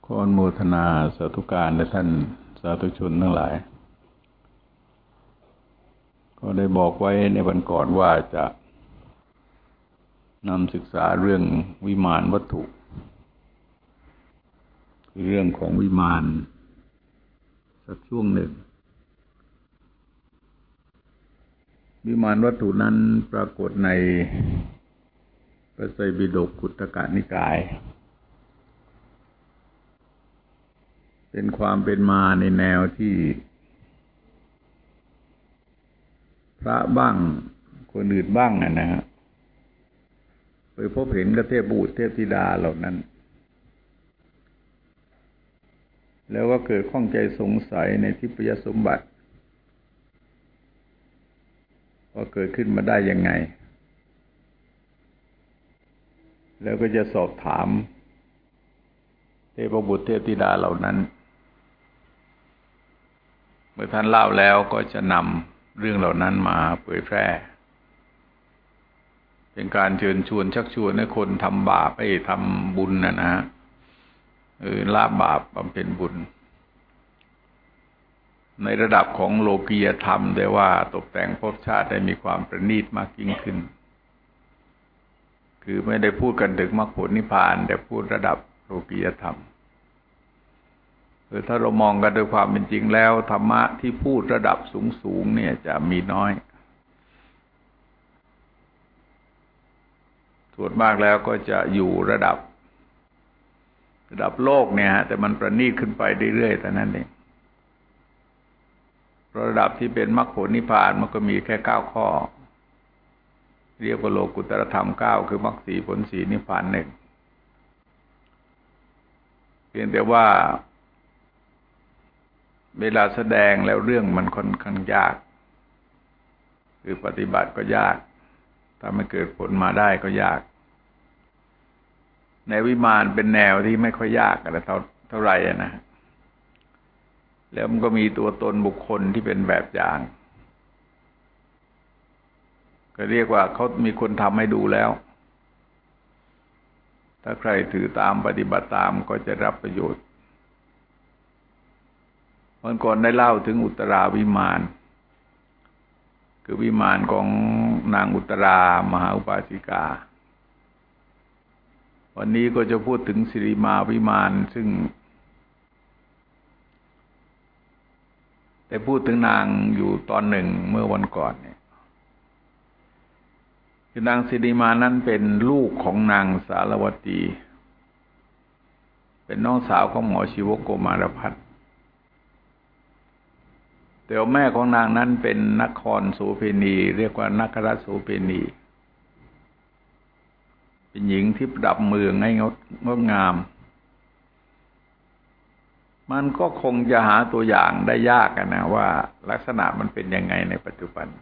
ขออนุโมทนาสาธุการและท่านสาธุชนทั้งหลายก็ได้บอกไว้ในวันก่อนว่าจะนำศึกษาเรื่องวิมานวัตถุคือเรื่องของวิมานสักช่วงหนึ่งวิมานวัตถุนั้นปรากฏในพระไตรปิฎกขุตกนิกายเป็นความเป็นมาในแนวที่พระบ้างคนอื่นบ้างนะฮะไปพบเห็นกับเทพบุตรเทพธิดาเหล่านั้นแล้วก็เกิดข้องใจสงสัยในทิพยสมบัติว่าเกิดขึ้นมาได้ยังไงแล้วก็จะสอบถามเทพบุตรเทพธิดาเหล่านั้นเมื่อท่านเล่าแล้วก็จะนำเรื่องเหล่านั้นมาเผยแพร่เป็นการเชิญชวนชักชวนให้คนทำบาปให้ทำบุญนะฮะละบาปบำเพ็ญบุญในระดับของโลกียธรรมแต่ว่าตกแต่งภพชาติให้มีความประณีตมากยิ่งขึ้นคือไม่ได้พูดกันถึงมรรคผลนิพพานแต่พูดระดับโลกียธรรมถ้าเรามองกันโดยความเป็นจริงแล้วธรรมะที่พูดระดับสูงเนี่ยจะมีน้อยส่วนมากแล้วก็จะอยู่ระดับโลกเนี่ยฮะแต่มันประณีตขึ้นไปเรื่อยๆแต่นั้นเองระดับที่เป็นมรรคผลนิพพานมันก็มีแค่9ข้อเรียกว่าโลกุตตรธรรม9คือมรรค4ผล4นิพพาน1เพียงแต่ว่าเวลาแสดงแล้วเรื่องมันค่อนข้างยากคือปฏิบัติก็ยากถ้าไม่เกิดผลมาได้ก็ยากในวิมานเป็นแนวที่ไม่ค่อยยากอะไรเท่าไหร่นะแล้วมันก็มีตัวตนบุคคลที่เป็นแบบอย่างก็เรียกว่าเขามีคนทำให้ดูแล้วถ้าใครถือตามปฏิบัติตามก็จะรับประโยชน์วันก่อนได้เล่าถึงอุตราวิมานคือวิมานของนางอุตรามหาอุบาสิกาวันนี้ก็จะพูดถึงสิริมาวิมานซึ่งแต่พูดถึงนางอยู่ตอนหนึ่งเมื่อวันก่อนเนี่ยคือนางสิริมานั้นเป็นลูกของนางสารวตีเป็นน้องสาวของหมอชีวกโกมารพัฒน์แต่แม่ของนางนั้นเป็นนครโสเภณีเรียกว่านครโสเภณีเป็นหญิงที่ประดับเมืองให้งดงามมันก็คงจะหาตัวอย่างได้ยากนะว่าลักษณะมันเป็นยังไงในปัจจุบัน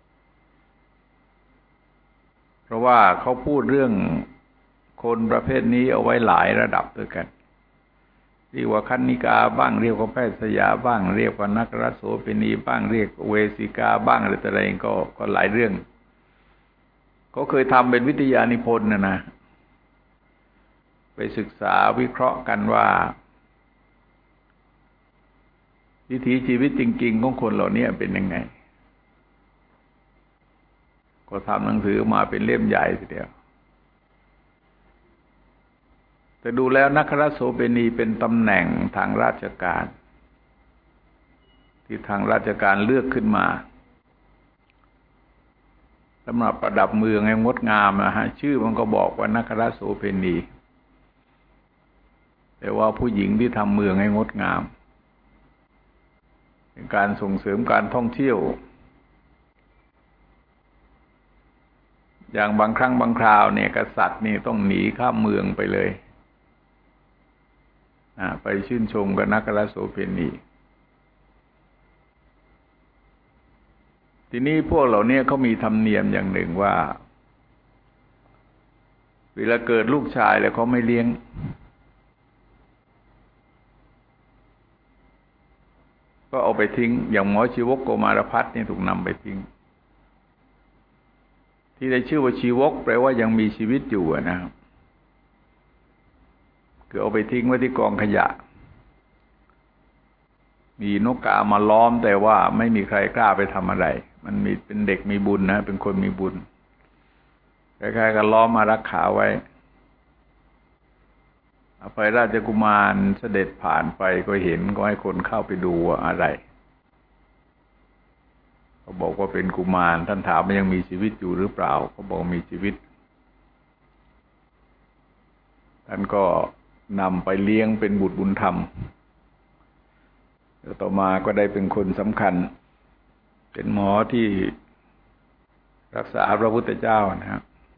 เพราะว่าเขาพูดเรื่องคนประเภทนี้เอาไว้หลายระดับด้วยกันเรียกว่าคันนิกาบ้างเรียกว่าแพทย์สยาบ้างเรียกว่านักรโสเภณีบ้างเรียกเวสิกาบ้างอะไรต่ออะไรก็หลายเรื่องเขาเคยทำเป็นวิทยานิพนธ์นะไปศึกษาวิเคราะห์กันว่าวิถีชีวิตจริงๆของคนเหล่านี้เป็นยังไงก็ทำหนังสือมาเป็นเล่มใหญ่ทีเดียวแต่ดูแล้วนักรโสเภณีเป็นตำแหน่งทางราชการที่ทางราชการเลือกขึ้นมาสำหรับประดับเมืองให้งดงามนะฮะชื่อมันก็บอกว่านักรโสเภณีแต่ว่าผู้หญิงที่ทำเมืองให้งดงามเป็นการส่งเสริมการท่องเที่ยวอย่างบางครั้งบางคราวเนี่ยกษัตริย์นี่ต้องหนีข้ามเมืองไปเลยไปชื่นชมกับนักรโสเภณีทีนี้พวกเหล่านี้เขามีธรรมเนียมอย่างหนึ่งว่าเวลาเกิดลูกชายแล้วเขาไม่เลี้ยงก็เอาไปทิ้งอย่างหมอชีวกโกมารพัฒน์นี่ถูกนำไปทิ้งที่ได้ชื่อว่าชีวกแปลว่ายังมีชีวิตอยู่นะครับคือเอาไปทิ้งไว้ที่กองขยะมีนกกามาล้อมแต่ว่าไม่มีใครกล้าไปทำอะไรมันมีเป็นเด็กมีบุญนะเป็นคนมีบุญคล้ายๆกับล้อมมารักขาไว้อภัยราชกุมารเสด็จผ่านไปก็เห็นก็ให้คนเข้าไปดูว่าอะไรเขาบอกว่าเป็นกุมารท่านถามว่ายังมีชีวิตอยู่หรือเปล่าเขาบอกมีชีวิตท่านก็นำไปเลี้ยงเป็นบุตรบุญธรรมแล้วต่อมาก็ได้เป็นคนสำคัญเป็นหมอที่รักษาพระพุทธเจ้านะครับ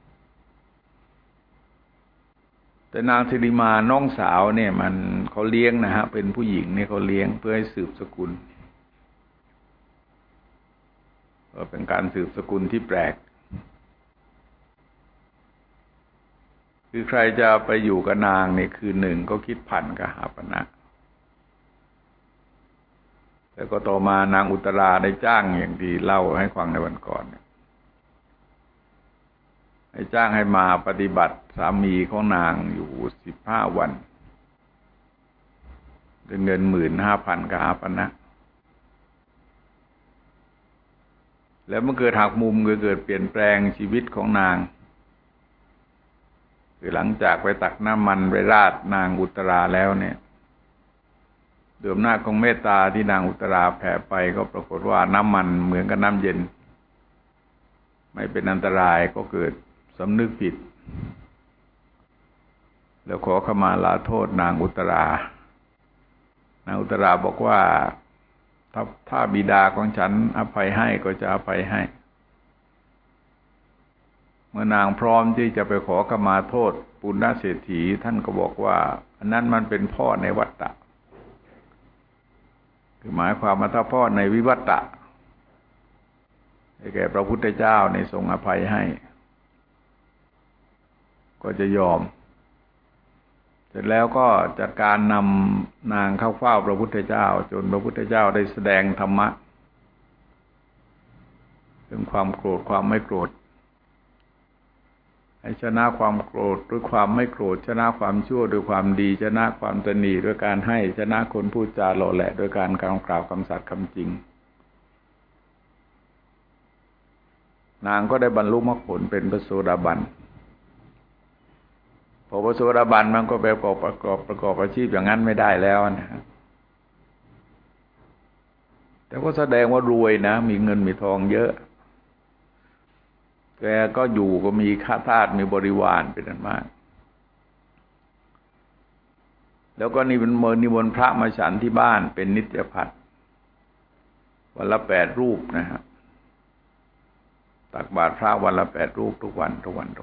แต่นางสิริมาน้องสาวเนี่ยมันเขาเลี้ยงนะฮะเป็นผู้หญิงเนี่ยเขาเลี้ยงเพื่อให้สืบสกุลก็เป็นการสืบสกุลที่แปลกคือใครจะไปอยู่กับนางในคืนหนึ่งก็คิดพันกหาปณะแต่ก็ต่อมานางอุตราได้จ้างอย่างที่เล่าให้ฟังในวันก่อนให้จ้างให้มาปฏิบัติสามีของนางอยู่15 วันด้วยเงิน15,000 กหาปณะแล้วเมื่อเกิดหักมุมเกิดเปลี่ยนแปลงชีวิตของนางคือหลังจากไปตักน้ำมันไปราดนางอุตราแล้วเนี่ยด้วยอำนาจของเมตตาที่นางอุตราแผ่ไปก็ปรากฏว่าน้ำมันเหมือนกับน้ำเย็นไม่เป็นอันตรายก็เกิดสำนึกผิดแล้วขอขมาลาโทษนางอุตรานางอุตราบอกว่าถ้าบิดาของฉันอภัยให้ก็จะอภัยให้เมื่อนางพร้อมที่จะไปขอขมาโทษปุณณเศรษฐีท่านก็บอกว่าอันนั้นมันเป็นพ่อในวัฏฏะคือหมายความว่าถ้าพ่อในวิวัฏฏะให้แก่พระพุทธเจ้าในทรงอภัยให้ก็จะยอมเสร็จแล้วก็จัดการนำนางเข้าเฝ้าพระพุทธเจ้าจนพระพุทธเจ้าได้แสดงธรรมะเรื่องความโกรธความไม่โกรธให้ชนะความโกรธด้วยความไม่โกรธชนะความชั่วด้วยความดีชนะความตนีด้วยการให้ชนะคนพูดจาหล่อแหละด้วยการกล่าวคำสัตย์คำจริงนางก็ได้บรรลุมรรคผลเป็นพระโสดาบันพอพระโสดาบันมันก็ไปประกอบอาชีพอย่างนั้นไม่ได้แล้วนะแต่ก็แสดงว่ารวยนะมีเงินมีทองเยอะแกก็อยู่ก็มีข้าทาสมีบริวารเป็นอันมากแล้วก็นิมนต์พระมาฉันที่บ้านเป็นนิจภัทรวันละ8 รูปนะครับตักบาตรพระวันละ8 รูปทุกวัน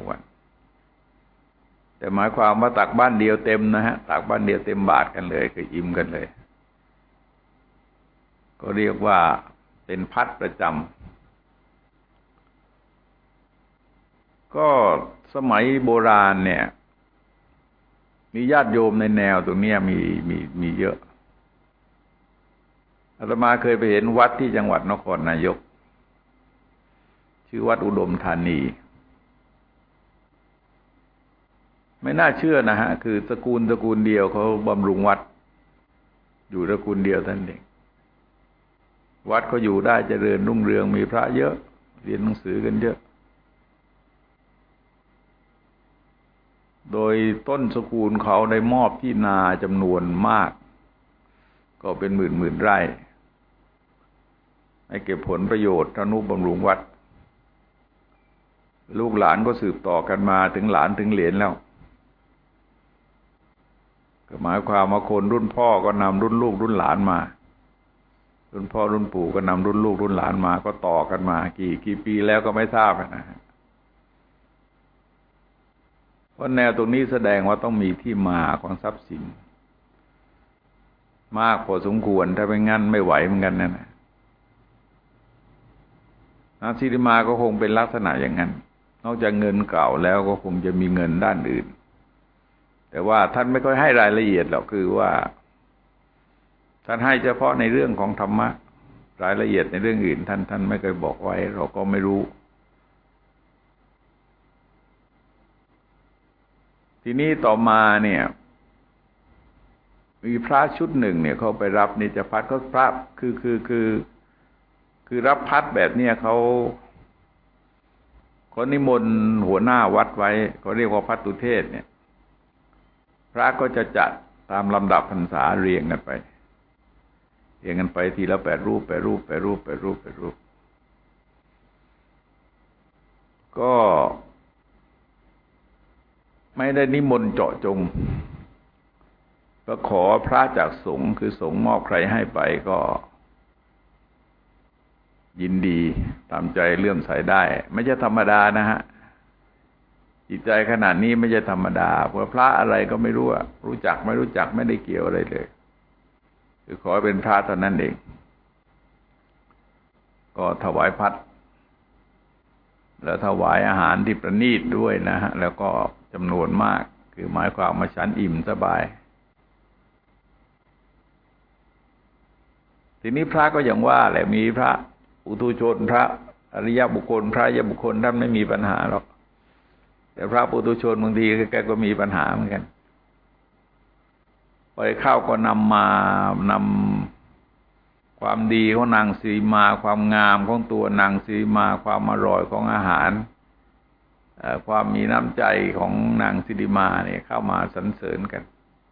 แต่หมายความว่าตักบ้านเดียวเต็มนะฮะตักบ้านเดียวเต็มบาตรกันเลยคืออิ่มกันเลยก็เรียกว่าเป็นพัดประจำก็สมัยโบราณเนี่ยมีญาติโยมในแนวตรงนี้มีเยอะอาตมาเคยไปเห็นวัดที่จังหวัดนครนายกชื่อวัดอุดมธานีไม่น่าเชื่อนะฮะคือตระกูลเดียวเขาบำรุงวัดอยู่ตระกูลเดียวท่านเองวัดเขาอยู่ได้เจริญรุ่งเรืองมีพระเยอะเรียนหนังสือกันเยอะโดยต้นตระกูลเขาได้มอบที่นาจำนวนมากก็เป็นหมื่นไร่ให้เก็บผลประโยชน์ทนุบำรุงวัดลูกหลานก็สืบต่อกันมาถึงหลานถึงเหลนแล้วก็หมายความว่าคนรุ่นพ่อก็นำรุ่นลูกรุ่นหลานมารุ่นพ่อรุ่นปู่ก็นำรุ่นลูกรุ่นหลานมาก็ต่อกันมากี่ปีแล้วก็ไม่ทราบนะฮะเพราะแนวตรงนี้แสดงว่าต้องมีที่มาของทรัพย์สินมากพอสมควรถ้าไม่งั้นไม่ไหวเหมือนกันนะนางสิริมาก็คงเป็นลักษณะอย่างนั้นนอกจากเงินเก่าแล้วก็คงจะมีเงินด้านอื่นแต่ว่าท่านไม่ค่อยให้รายละเอียดหรอกคือว่าท่านให้เฉพาะในเรื่องของธรรมะรายละเอียดในเรื่องอื่นท่านไม่เคยบอกไว้เราก็ไม่รู้ทีนี้ต่อมาเนี่ยมีพระชุดหนึ่งเนี่ยเขาไปรับนิจพัฒน์เขาพระคือรับพัดแบบเนี้ยเขานิมนต์หัวหน้าวัดไว้เขาเรียกว่าพัตตุเทศเนี่ยพระก็จะจัดตามลำดับพรรษาเรียงกันไปทีละ8 รูปก็ไม่ได้นิมนต์เจาะจงก็ขอพระจากสงฆ์คือสงฆ์มอบใครให้ไปก็ยินดีตามใจเลื่อมใสได้ไม่ใช่ธรรมดานะฮะจิตใจขนาดนี้ไม่ใช่ธรรมดาเพราะพระอะไรก็ไม่รู้รู้จักไม่รู้จักไม่ได้เกี่ยวอะไรเลยคือขอเป็นพระเท่านั้นเองก็ถวายพัดแล้วถวายอาหารที่ประณีตด้วยนะฮะแล้วก็จำนวนมากคือหมายความว่าฉันอิ่มสบายทีนี้พระก็อย่างว่าแหละมีพระปุถุชนพระอริยบุคคลพระอริยบุคคลท่านไม่มีปัญหาหรอกแต่พระปุถุชนบางทีแกก็มีปัญหาเหมือนกันไปเข้าก็นำความดีของนางสีมาความงามของตัวนางสีมาความอร่อยของอาหารความมีน้ำใจของนางสิริมาเนี่ยเข้ามาสรรเสริญกัน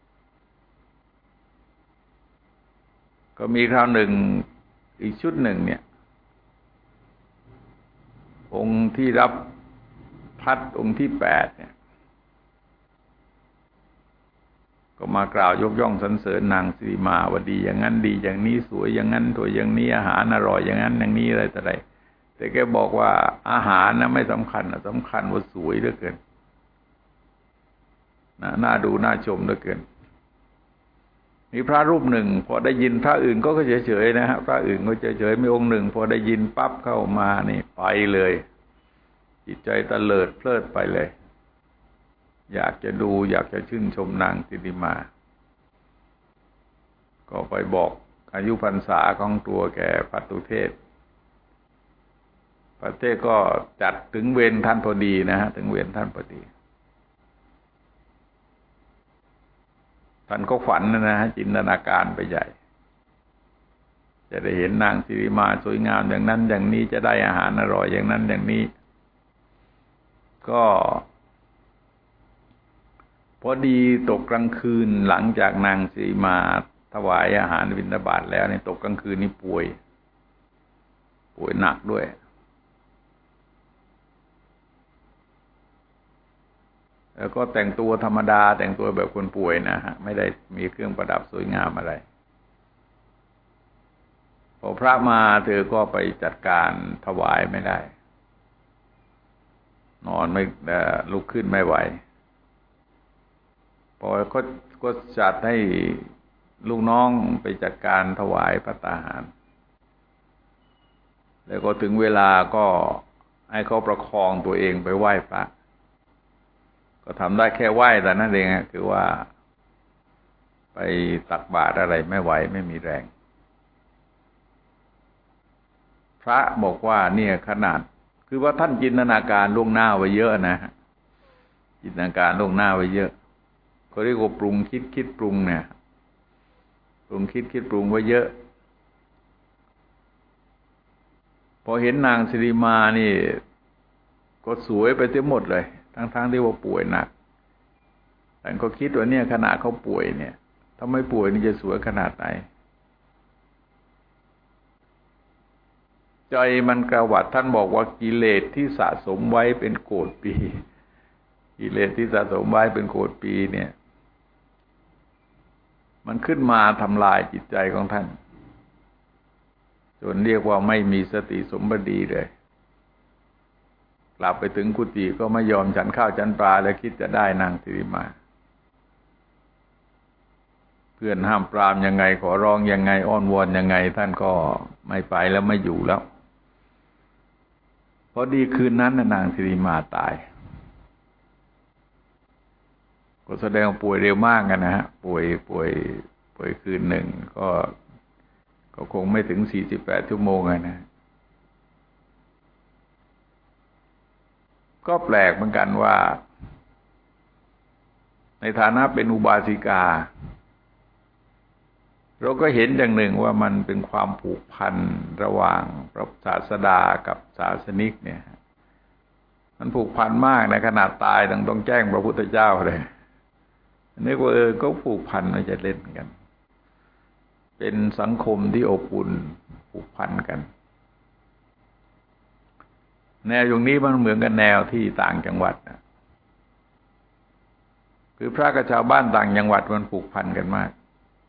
ก็มีคราวหนึ่งอีกชุดหนึ่งเนี่ยองค์ที่รับพัดองค์ที่8เนี่ยก็มากล่าวยกย่องสรรเสริญนางสิริมาว่าดีอย่างนั้นดีอย่างนี้สวยอย่างนั้นสวยอย่างนี้อาหารอร่อยอย่างนั้นอย่างนี้อะไรต่ออะไรแต่แกบอกว่าอาหารนะไม่สำคัญสำคัญว่าสวยเหลือเกินน่าดูน่าชมเหลือเกินมีพระรูปหนึ่งพอได้ยินพระอื่นก็เฉยๆนะฮะพระอื่นก็เฉยๆมีองค์หนึ่งพอได้ยินปั๊บเข้ามานี่ไปเลยจิตใจตะเลิดเพลิดไปเลยอยากจะดูอยากจะชื่นชมนางสิริมาก็ไปบอกอายุพรรษาของตัวแกพัตตุเทศพระเทศก็จัดถึงเวรท่านพอดีนะฮะถึงเวรท่านพอดีท่านก็ฝันนะฮะจินตนาการไปใหญ่จะได้เห็นนางสิริมาสวยงามอย่างนั้นอย่างนี้จะได้อาหารอร่อยอย่างนั้นอย่างนี้ก็พอดีตกกลางคืนหลังจากนางสิริมาถวายอาหารบิณฑบาตแล้วเนี่ยตกกลางคืนนี่ป่วยหนักด้วยแล้วก็แต่งตัวธรรมดาแต่งตัวแบบคนป่วยนะฮะไม่ได้มีเครื่องประดับสวยงามอะไรพอพระมาเธอก็ไปจัดการถวายไม่ได้นอนไม่ลุกขึ้นไม่ไหวพอก็จัดให้ลูกน้องไปจัดการถวายภัตตาหารแล้วก็ถึงเวลาก็ให้เขาประคองตัวเองไปไหว้พระก็ทำได้แค่ไหว้แต่นั่นเองคือว่าไปตักบาตรอะไรไม่ไหวไม่มีแรงพระบอกว่าเนี่ยขนาดคือว่าท่านจินตนาการล่วงหน้าไว้เยอะนะจินตนาการล่วงหน้าไว้เยอะเขาเรียกว่าปรุงคิดปรุงเนี่ยปรุงคิดปรุงไว้เยอะพอเห็นนางสิริมานี่ก็สวยไปเสียหมดเลยทั้งที่ว่าป่วยหนักแต่ก็คิดว่าเนี่ยขนาดเขาป่วยเนี่ยถ้าไม่ป่วยนี่จะสวยขนาดไหนใจมันกระหวัดท่านบอกว่ากิเลสที่สะสมไว้เป็นโกฏปีกิเลสที่สะสมไว้เป็นโกฏปีเนี่ยมันขึ้นมาทำลายจิตใจของท่านจนเรียกว่าไม่มีสติสมบัติเลยกลับไปถึงกุฏิก็ไม่ยอมฉันข้าวฉันปลาแล้วคิดจะได้นางสิริมาเพื่อนห้ามปรามยังไงขอร้องยังไงอ้อนวอนยังไงท่านก็ไม่ไปแล้วไม่อยู่แล้วพอดีคืนนั้นนางสิริมาตายก็แสดงป่วยเร็วมากกันนะฮะป่วยคืนหนึ่งก็คงไม่ถึง48 ชั่วโมงนะก็แปลกเหมือนกันว่าในฐานะเป็นอุบาสิกาเราก็เห็นอย่างหนึ่งว่ามันเป็นความผูกพันระหว่างพระศาสดากับศาสนิกเนี่ยมันผูกพันมากในขนาดตายต้องแจ้งพระพุทธเจ้าเลยนึกว่าก็ผูกพันมันจะเล่นกันเป็นสังคมที่อบอุ่นผูกพันกันแนวอย่างนี้มันเหมือนกันแนวที่ต่างจังหวัดนะคือพระกับชาวบ้านต่างจังหวัดมันผูกพันกันมาก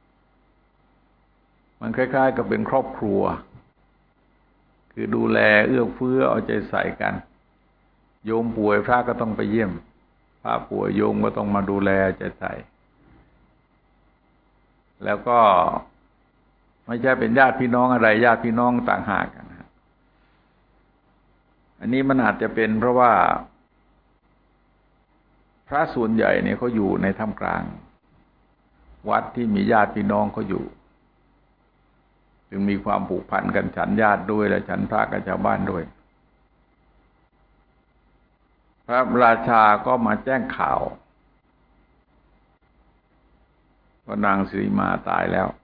มันคล้ายๆกับเป็นครอบครัวคือดูแลเอื้อเฟื้อเอาใจใส่กันโยมป่วยพระก็ต้องไปเยี่ยมพระป่วยโยมก็ต้องมาดูแลใจใส่แล้วก็ไม่ใช่เป็นญาติพี่น้องอะไรญาติพี่น้องต่างหากกันนะอันนี้มันอาจจะเป็นเพราะว่าพระส่วนใหญ่เนี่ยเขาอยู่ในท่ามกลางวัดที่มีญาติพี่น้องเขาอยู่จึงมีความผูกพันกันฉันญาติด้วยและฉันพระกับชาวบ้านด้วยพระราชาก็มาแจ้งข่าวว่านางสิริมาตายแล้ว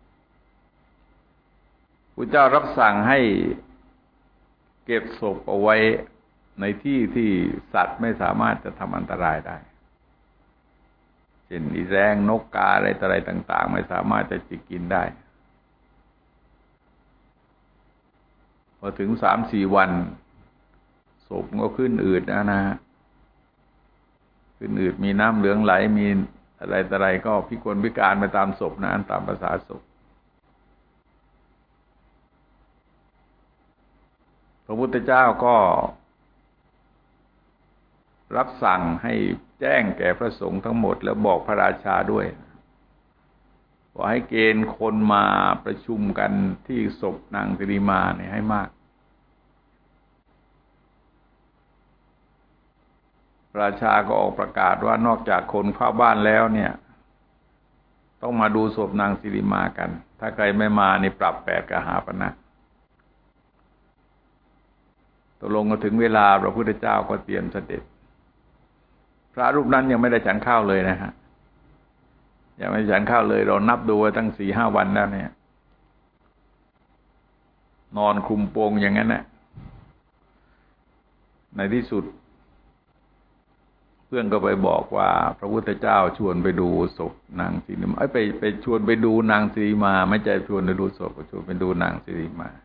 พระเจ้ารับสั่งให้เก็บศพเอาไว้ในที่ที่สัตว์ไม่สามารถจะทำอันตรายได้เช่นอีแรงนกกาอะไรต่างๆไม่สามารถจะจิกกินได้พอถึง3-4 วันศพก็ขึ้นอืดนะฮะขึ้นอืดมีน้ำเหลืองไหลมีอะไรก็พิกลพิการไปตามศพนะตามภาษาศพพระพุทธเจ้าก็รับสั่งให้แจ้งแก่พระสงฆ์ทั้งหมดแล้วบอกพระราชาด้วยว่าให้เกณฑ์คนมาประชุมกันที่ศพนางสิริมาเนี่ยให้มากราชาก็ออกประกาศว่านอกจากคนเข้าบ้านแล้วเนี่ยต้องมาดูศพนางสิริมากันถ้าใครไม่มานี่ปรับ8 กหาปณะตกลงก็ถึงเวลาพระพุทธเจ้าก็เตรียมเสด็จพระรูปนั้นยังไม่ได้ฉันข้าวเลยนะฮะยังไม่ได้ฉันข้าวเลยเรานับดูว่าตั้ง4-5 วันแล้วเนี่ยนอนคลุมโปงอย่างนั้นแหละในที่สุดเพื่อนก็ไปบอกว่าพระพุทธเจ้าชวนไปดูศพนางสิริมาไปชวนไปดูนางสิริมาไม่ใช่ชวนไปดูศพชวนไปดูนางสิริมา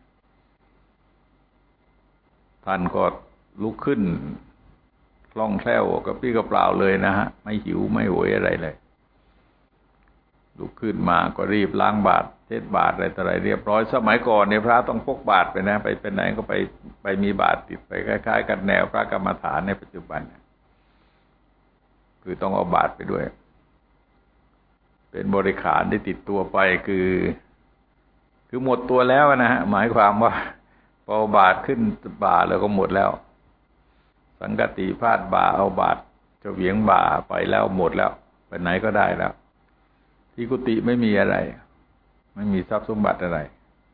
ท่านก็ลุกขึ้นคล่องแคล่วกับพี่กระเปล่าเลยนะฮะไม่หิวไม่โหยอะไรเลยลุกขึ้นมาก็รีบล้างบาตรเทศบาตรอะไรเรียบร้อยสมัยก่อนเนี่ยพระต้องพกบาตรไปนะไปไหนก็ไปมีบาตรติดไปคล้ายๆกันแนวพระกรรมฐานในปัจจุบันคือต้องเอาบาตรไปด้วยเป็นบริขารที่ติดตัวไปคือหมดตัวแล้วนะฮะหมายความว่าพอเอาบาตรขึ้นบ่าแล้วก็หมดแล้วสังฆติพาดบ่าเอาบาตรจะเหวี่ยงบ่าไปแล้วหมดแล้วไปไหนก็ได้แล้วที่กุฏิไม่มีอะไรไม่มีทรัพย์สมบัติอะไร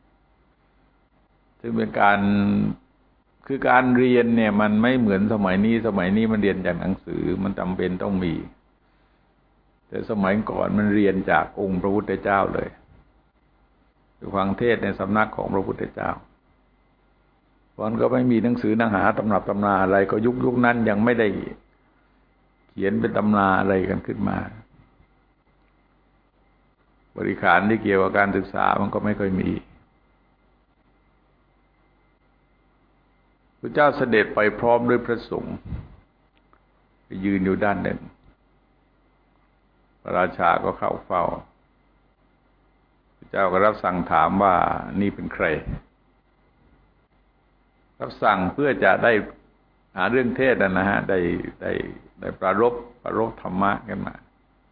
ซึ่งเป็นการเรียนเนี่ยมันไม่เหมือนสมัยนี้มันเรียนจากหนังสือมันจำเป็นต้องมีแต่สมัยก่อนมันเรียนจากองค์พระพุทธเจ้าเลยคือฟังเทศในสำนักของพระพุทธเจ้าตอนก็ไม่มีหนังสือหนังหาตำรับตำราอะไรก็ยุคนั้นยังไม่ได้เขียนเป็นตำราอะไรกันขึ้นมาบริขารที่เกี่ยวกับการศึกษามันก็ไม่ค่อยมีพระเจ้าเสด็จไปพร้อมด้วยพระสงฆ์ไปยืนอยู่ด้านหนึ่งพระราชาก็เข้าเฝ้าพระเจ้าก็รับสั่งถามว่านี่เป็นใครรับสั่งเพื่อจะได้หาเรื่องเทศนะฮะได้ประรบธรรมะกันมา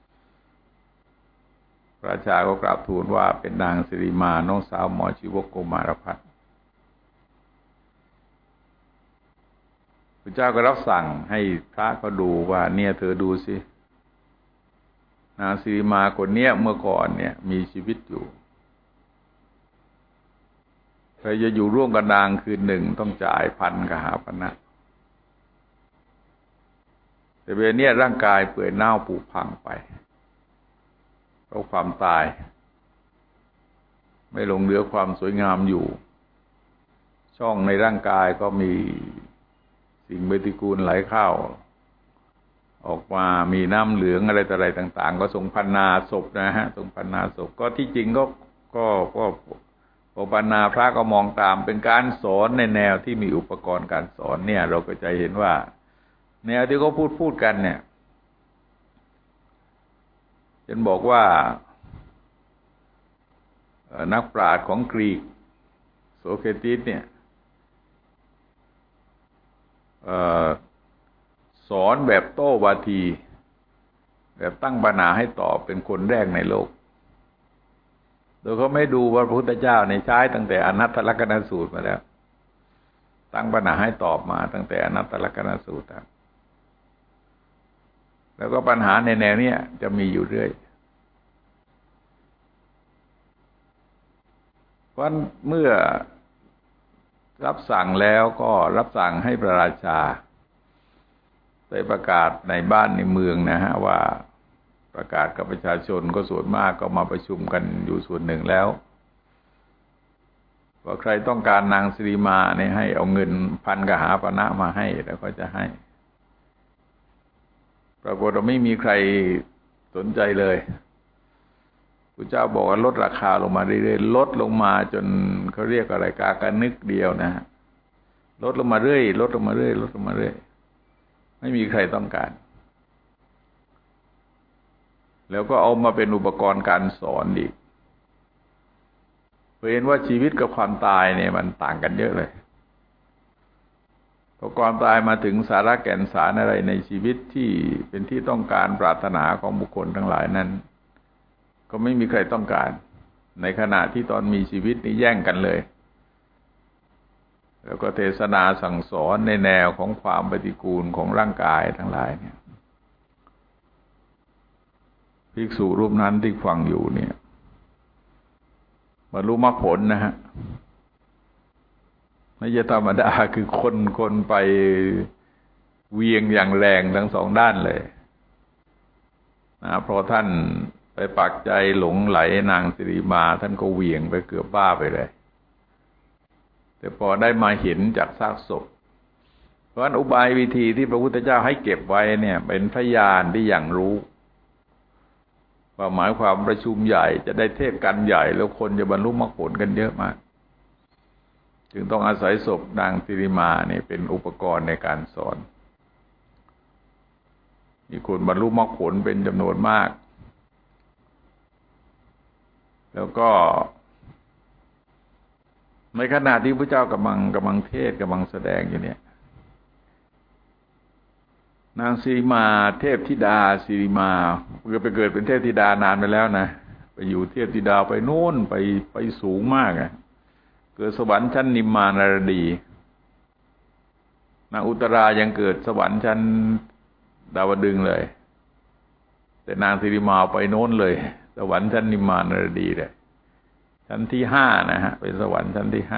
พระราชาก็กราบทูลว่าเป็นนางสิริมาน้องสาวหมอชีวกโกมารพัฒน์พระเจ้าก็รับสั่งให้พระก็ดูว่าเนี่ยเธอดูสินางสิริมาคนเนี้ยเมื่อก่อนเนี่ยมีชีวิตอยู่ใครจะอยู่ร่วมกับนางคืนหนึ่งต้องจ่าย1,000 กหาปณะแต่เวลาเนี้ยร่างกายเปื่อยเน่าผุพังไปเพราะความตายไม่หลงเหลือความสวยงามอยู่ช่องในร่างกายก็มีสิ่งปฏิกูลไหลเข้าออกมามีน้ำเหลืองอะไรต่ออะไรต่างๆก็ทรงพรรณนาศพนะฮะทรงพรรณนาศพก็ที่จริงก็พอพรรณนาพระก็มองตามเป็นการสอนในแนวที่มีอุปกรณ์การสอนเนี่ยเราก็จะเห็นว่าแนวที่เขาพูดกันเนี่ยฉันบอกว่านักปราชญ์ของกรีกโสเครติสเนี่ยสอนแบบโต้วาทีแบบตั้งปัญหาให้ตอบเป็นคนแรกในโลกโดยเขาไม่ดูว่าพระพุทธเจ้าในใช้ตั้งแต่อนัตตลกนสูตรมาแล้วตั้งปัญหาให้ตอบมาตั้งแต่อนัตตลกนสูตรแล้วก็ปัญหาในแนวนี้จะมีอยู่เรื่อยเพราะเมื่อรับสั่งแล้วก็รับสั่งให้พระราชาได้ประกาศในบ้านในเมืองนะฮะว่าประกาศกับประชาชนก็ส่วนมากก็มาประชุมกันอยู่ส่วนหนึ่งแล้วว่าใครต้องการนางสิริมาเนี่ยให้เอาเงิน1,000 กหาปณะมาให้แล้วก็จะให้ปรากฏว่าไม่มีใครสนใจเลยพระเจ้าบอกว่าลดราคาลงมาเรื่อยๆลดลงมาจนเขาเรียกอะไรกากะนึกเดียวนะฮะลดลงมาเรื่อยลดลงมาเรื่อยลดลงมาเรื่อยไม่มีใครต้องการแล้วก็เอามาเป็นอุปกรณ์การสอนอีกเห็นว่าชีวิตกับความตายเนี่ยมันต่างกันเยอะเลยพอความตายมาถึงสาระแก่นสารอะไรในชีวิตที่เป็นที่ต้องการปรารถนาของบุคคลทั้งหลายนั้นก็ไม่มีใครต้องการในขณะที่ตอนมีชีวิตนี่แย่งกันเลยแล้วก็เทศนาสั่งสอนในแนวของความปฏิกูลของร่างกายทั้งหลายเนี่ยภิกษุรูปนั้นที่ฟังอยู่เนี่ยบรรลุมรรคผลนะฮะไม่ใช่ธรรมดาคือคนไปเวียงอย่างแรงทั้งสองด้านเลยนะเพราะท่านไปปักใจหลงไหลนางสิริมาท่านก็เวียงไปเกือบบ้าไปเลยแต่พอได้มาเห็นจากซากศพเพราะฉะนั้นอุบายวิธีที่พระพุทธเจ้าให้เก็บไว้เนี่ยเป็นพยานที่อย่างรู้ว่าหมายความประชุมใหญ่จะได้เทศกันใหญ่แล้วคนจะบรรลุมรรคผลกันเยอะมากจึงต้องอาศัยศพนางสิริมาเนี่ยเป็นอุปกรณ์ในการสอนมีคนบรรลุมรรคผลเป็นจำนวนมากแล้วก็ในขณะที่พระเจ้ากำลังเทศกำลังแสดงอยู่เนี่ยนางสิริมาเทพธิดาสิริมาไปเกิดเป็นเทพธิดานานไปแล้วนะไปอยู่เทพธิดาไปโน่นไปสูงมากอ่ะเกิดสวรรค์ชั้นนิมมานารดีนางอุตรายังเกิดสวรรค์ชั้นดาวดึงส์เลยแต่นางสิริมาไปโน่นเลยสวรรค์ชั้นนิมมานารดีเลยชั้นที่5นะฮะเป็นสวรรค์ชั้นที่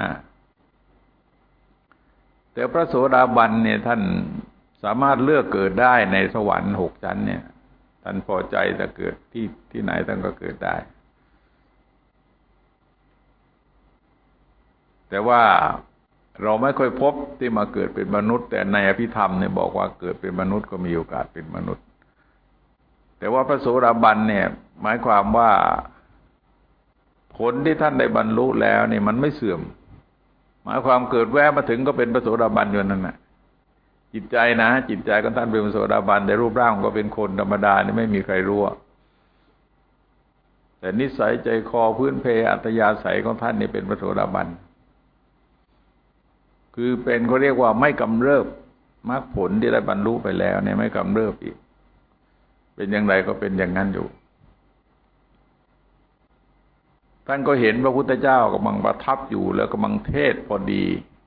5แต่พระโสดาบันเนี่ยท่านสามารถเลือกเกิดได้ในสวรรค์6ชั้นเนี่ยท่านพอใจจะเกิดที่ไหนท่านก็เกิดได้แต่ว่าเราไม่ค่อยพบที่มาเกิดเป็นมนุษย์แต่ในอภิธรรมเนี่ยบอกว่าเกิดเป็นมนุษย์ก็มีโอกาสเป็นมนุษย์แต่ว่าพระโสดาบันเนี่ยหมายความว่าผลที่ท่านได้บรรลุแล้วเนี่ยมันไม่เสื่อมหมายความเกิดแวะมาถึงก็เป็นพระโสดาบันอยู่นั่นน่ะจิตใจนะจิตใจของท่านเป็นพระโสดาบันแต่รูปร่างก็เป็นคนธรรมดานี่ไม่มีใครรู้แต่นิสัยใจคอพื้นเพอัตยาศัยของท่านนี่เป็นพระโสดาบันคือเป็นเขาเรียกว่าไม่กำเริบมรรคผลที่ได้บรรลุไปแล้วเนี่ยไม่กำเริบอีกเป็นอย่างไรก็เป็นอย่างนั้นอยู่ท่านก็เห็นพระพุทธเจ้ากำลังประทับอยู่แล้วกำลังเทศพอดี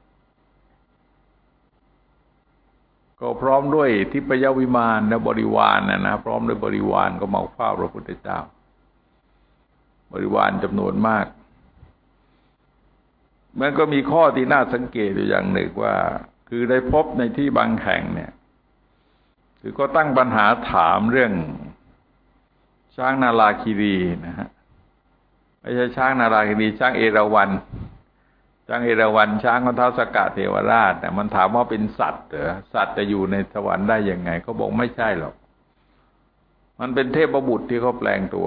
ก็พร้อมด้วยทิพยวิมานและบริวารนะพร้อมด้วยบริวารก็มาเฝ้าพระพุทธเจ้าบริวารจำนวนมากมันก็มีข้อที่น่าสังเกตอยู่อย่างหนึ่งว่าคือได้พบในที่บางแห่งเนี่ยคือก็ตั้งปัญหาถามเรื่องช้างนาลาคีรีนะฮะไม่ใช่ช้างนาราธินีช้างเอราวัณช้างเอราวัณช้างของท้าวสักกะเทวราชแต่มันถามว่าเป็นสัตว์เหรอสัตว์จะอยู่ในสวรรค์ได้ยังไงเขาบอกไม่ใช่หรอกมันเป็นเทพบุตรที่เขาแปลงตัว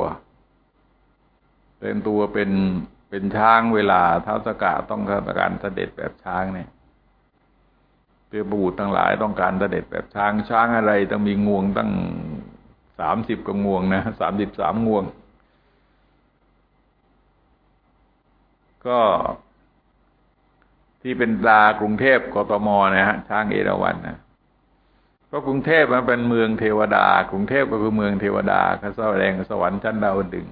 เป็นช้างเวลาท้าวสักกะต้องการเสด็จแบบช้างเนี่ยเทพบุตรทั้งหลายต้องการเสด็จแบบช้างช้างอะไรต้องมีงวงตั้ง30 กว่างวงนะ33 งวงก็ที่เป็นตากรุงเทพกทมนะฮะช้างเอราวัณนะเพราะกรุงเทพมันเป็นเมืองเทวดากรุงเทพก็คือเมืองเทวดาเขาแสดงสวรรค์ชั้นดาวดึงส์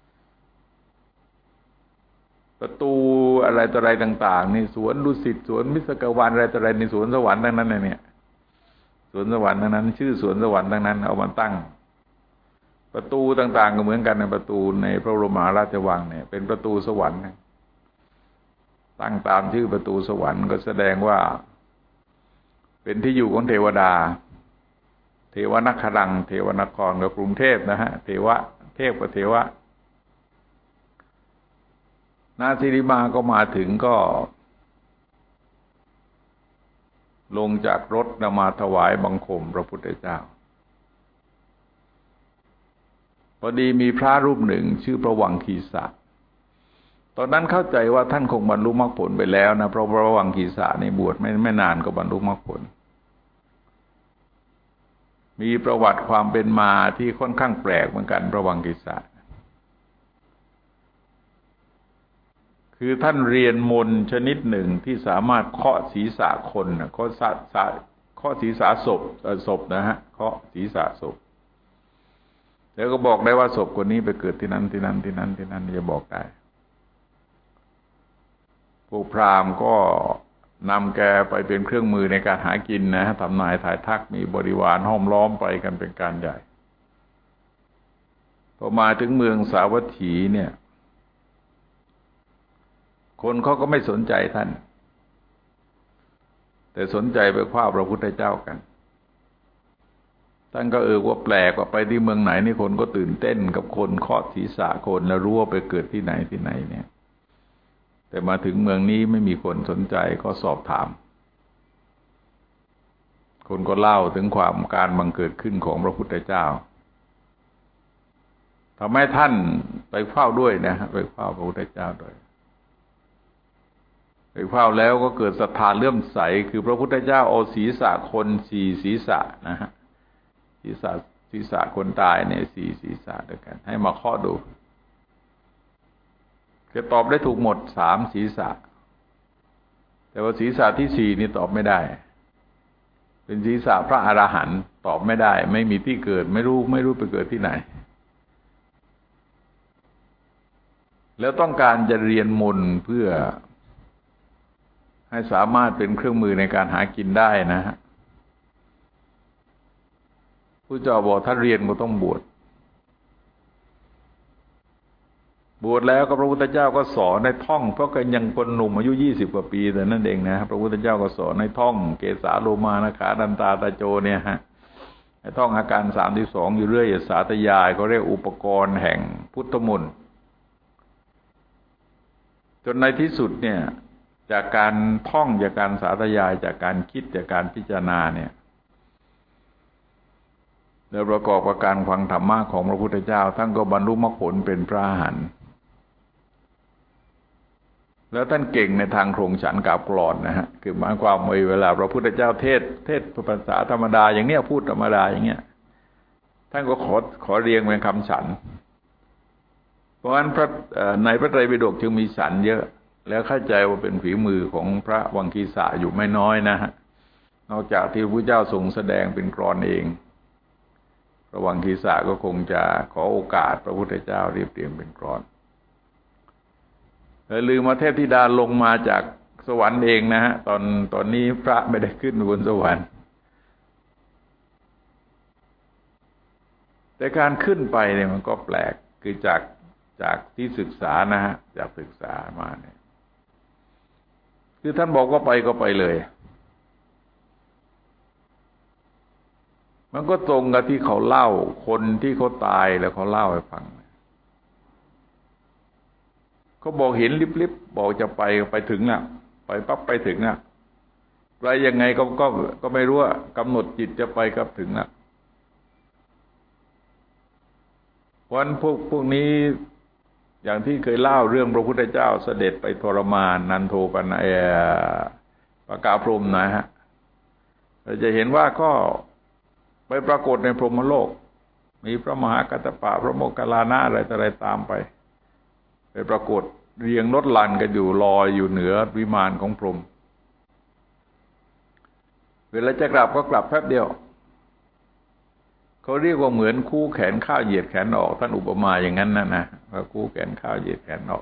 ประตูอะไรต่ออะไรต่างๆนี่สวนดุสิตสวนมิสกวันอะไรต่ออะไรในสวนสวรรค์ทั้งนั้นเนี่ยสวนสวรรค์ทั้งนั้นชื่อสวนสวรรค์ทั้งนั้นเอามาตั้งประตูต่างๆก็เหมือนกันในประตูในพระบรมราชวังเนี่ยเป็นประตูสวรรค์ตั้งตามชื่อประตูสวรรค์ก็แสดงว่าเป็นที่อยู่ของเทวดาเทวนครังเทวนครกับกรุงเทพนะฮะเทวะเทพกับเทวะนาสิริมาก็มาถึงก็ลงจากรถนำมาถวายบังคมพระพุทธเจ้าพอดีมีพระรูปหนึ่งชื่อพระวังคีสะตอนนั้นเข้าใจว่าท่านคงบรรลุมรรคผลไปแล้วนะเพราะพระวังคีสะในบวชไม่นานก็บรรลุมรรคผลมีประวัติความเป็นมาที่ค่อนข้างแปลกเหมือนกันพระวังคีสะคือท่านเรียนมนต์ชนิดหนึ่งที่สามารถเคาะศีรษะคนเคาะศีรษะศพนะฮะเคาะศีรษะศพแล้วก็บอกได้ว่าศพคนนี้ไปเกิดที่นั้นที่นั่นที่นั่นที่นั่นจะบอกได้พวกพราหมณ์ก็นำแกไปเป็นเครื่องมือในการหากินนะทำนายถ่ายทักมีบริวารห้อมล้อมไปกันเป็นการใหญ่พอมาถึงเมืองสาวัตถีเนี่ยคนเขาก็ไม่สนใจท่านแต่สนใจไปคว้าพระพุทธเจ้ากันท่านก็ว่าแปลกว่าไปที่เมืองไหนนี่คนก็ตื่นเต้นกับคนเคาะศีรษะคนแล้วรู้ว่าไปเกิดที่ไหนที่ไหนเนี่ยแต่มาถึงเมืองนี้ไม่มีคนสนใจก็สอบถามคนก็เล่าถึงความการบังเกิดขึ้นของพระพุทธเจ้าทำให้ท่านไปเฝ้าด้วยนะไปเฝ้าพระพุทธเจ้าด้วยไปเฝ้าแล้วก็เกิดศรัทธาเลื่อมใสคือพระพุทธเจ้าเอาศีรษะคน4 ศีรษะนะฮะศีรษะคนตายเนี่ย4 ศีรษะด้วยกันให้มาเคาะดูก็ตอบได้ถูกหมด3 ศีรษะแต่ว่าศีรษะที่4นี่ตอบไม่ได้เป็นศีรษะพระอรหันต์ตอบไม่ได้ไม่มีที่เกิดไม่รู้ไปเกิดที่ไหนแล้วต้องการจะเรียนมนต์เพื่อให้สามารถเป็นเครื่องมือในการหากินได้นะฮะผู้เจ้าบอกถ้าเรียนก็ต้องบวชแล้วก็พระพุทธเจ้าก็สอนในท่องเพราะก็ยังคนหนุ่มอายุ20 กว่าปีแต่นั่นเองนะพระพุทธเจ้าก็สอนในท่องเกสาโลมานะขาดันตาตาโจเนี่ยฮะให้ท่องอาการ32อยู่เรื่อยสาธยายก็เรียกอุปกรณ์แห่งพุทธมนต์จนในที่สุดเนี่ยจากการท่องจากการสาธยายจากการคิดจากการพิจารณาเนี่ยแล้วประกอบกับการฟังธรรมะของพระพุทธเจ้าท่านก็บรรลุมรรคผลเป็นพระอรหันต์แล้วท่านเก่งในทางโครงฉันกาบกลอนนะฮะคือหมายความว่าเวลาพระพุทธเจ้าเทศภาษาธรรมดาอย่างเนี้ยพูดธรรมดาอย่างเงี้ยท่านก็ขอเรียงเป็นคำฉันเพราะฉะนั้นในพระไตรปิฎกจึงมีฉันเยอะแล้วเข้าใจว่าเป็นฝีมือของพระวังคีสะอยู่ไม่น้อยนะฮะนอกจากที่พระพุทธเจ้าทรงแสดงเป็นกลอนเองพระวังคีสะก็คงจะขอโอกาสพระพุทธเจ้าเรียบเรียงเป็นกลอนลืมมาเทพธิดาลงมาจากสวรรค์เองนะฮะตอนนี้พระไม่ได้ขึ้นบนสวรรค์แต่การขึ้นไปเนี่ยมันก็แปลกคือจากที่ศึกษานะฮะจากศึกษามาเนี่ยคือท่านบอกว่าไปก็ไปเลยมันก็ตรงกับที่เขาเล่าคนที่เขาตายแล้วเขาเล่าให้ฟังเขาบอกเห็นลิบๆบอกจะไปถึงน่ะไปปั๊บไปถึงน่ะไปยังไงก็ไม่รู้ว่ากำหนดจิตจะไปกับถึงน่ะวันพวกนี้อย่างที่เคยเล่าเรื่องพระพุทธเจ้าเสด็จไปทรมานนันโทปนะปกาพรหมนะฮะเราจะเห็นว่าก็ไปปรากฏในพรหมโลกมีพระมหากัสสปะพระโมคคัลลานะอะไรตามไปปรากฏเรียงรถลันกันอยู่ลอยอยู่เหนือวิมานของพรหมเวลาจะกลับก็กลับแป๊บเดียวเขาเรียกว่าเหมือนคู่แขนข้าวเหยียดแขนออกท่านอุปมาอย่างนั้นนะว่าคู่แขนข้าวเหยียดแขนออก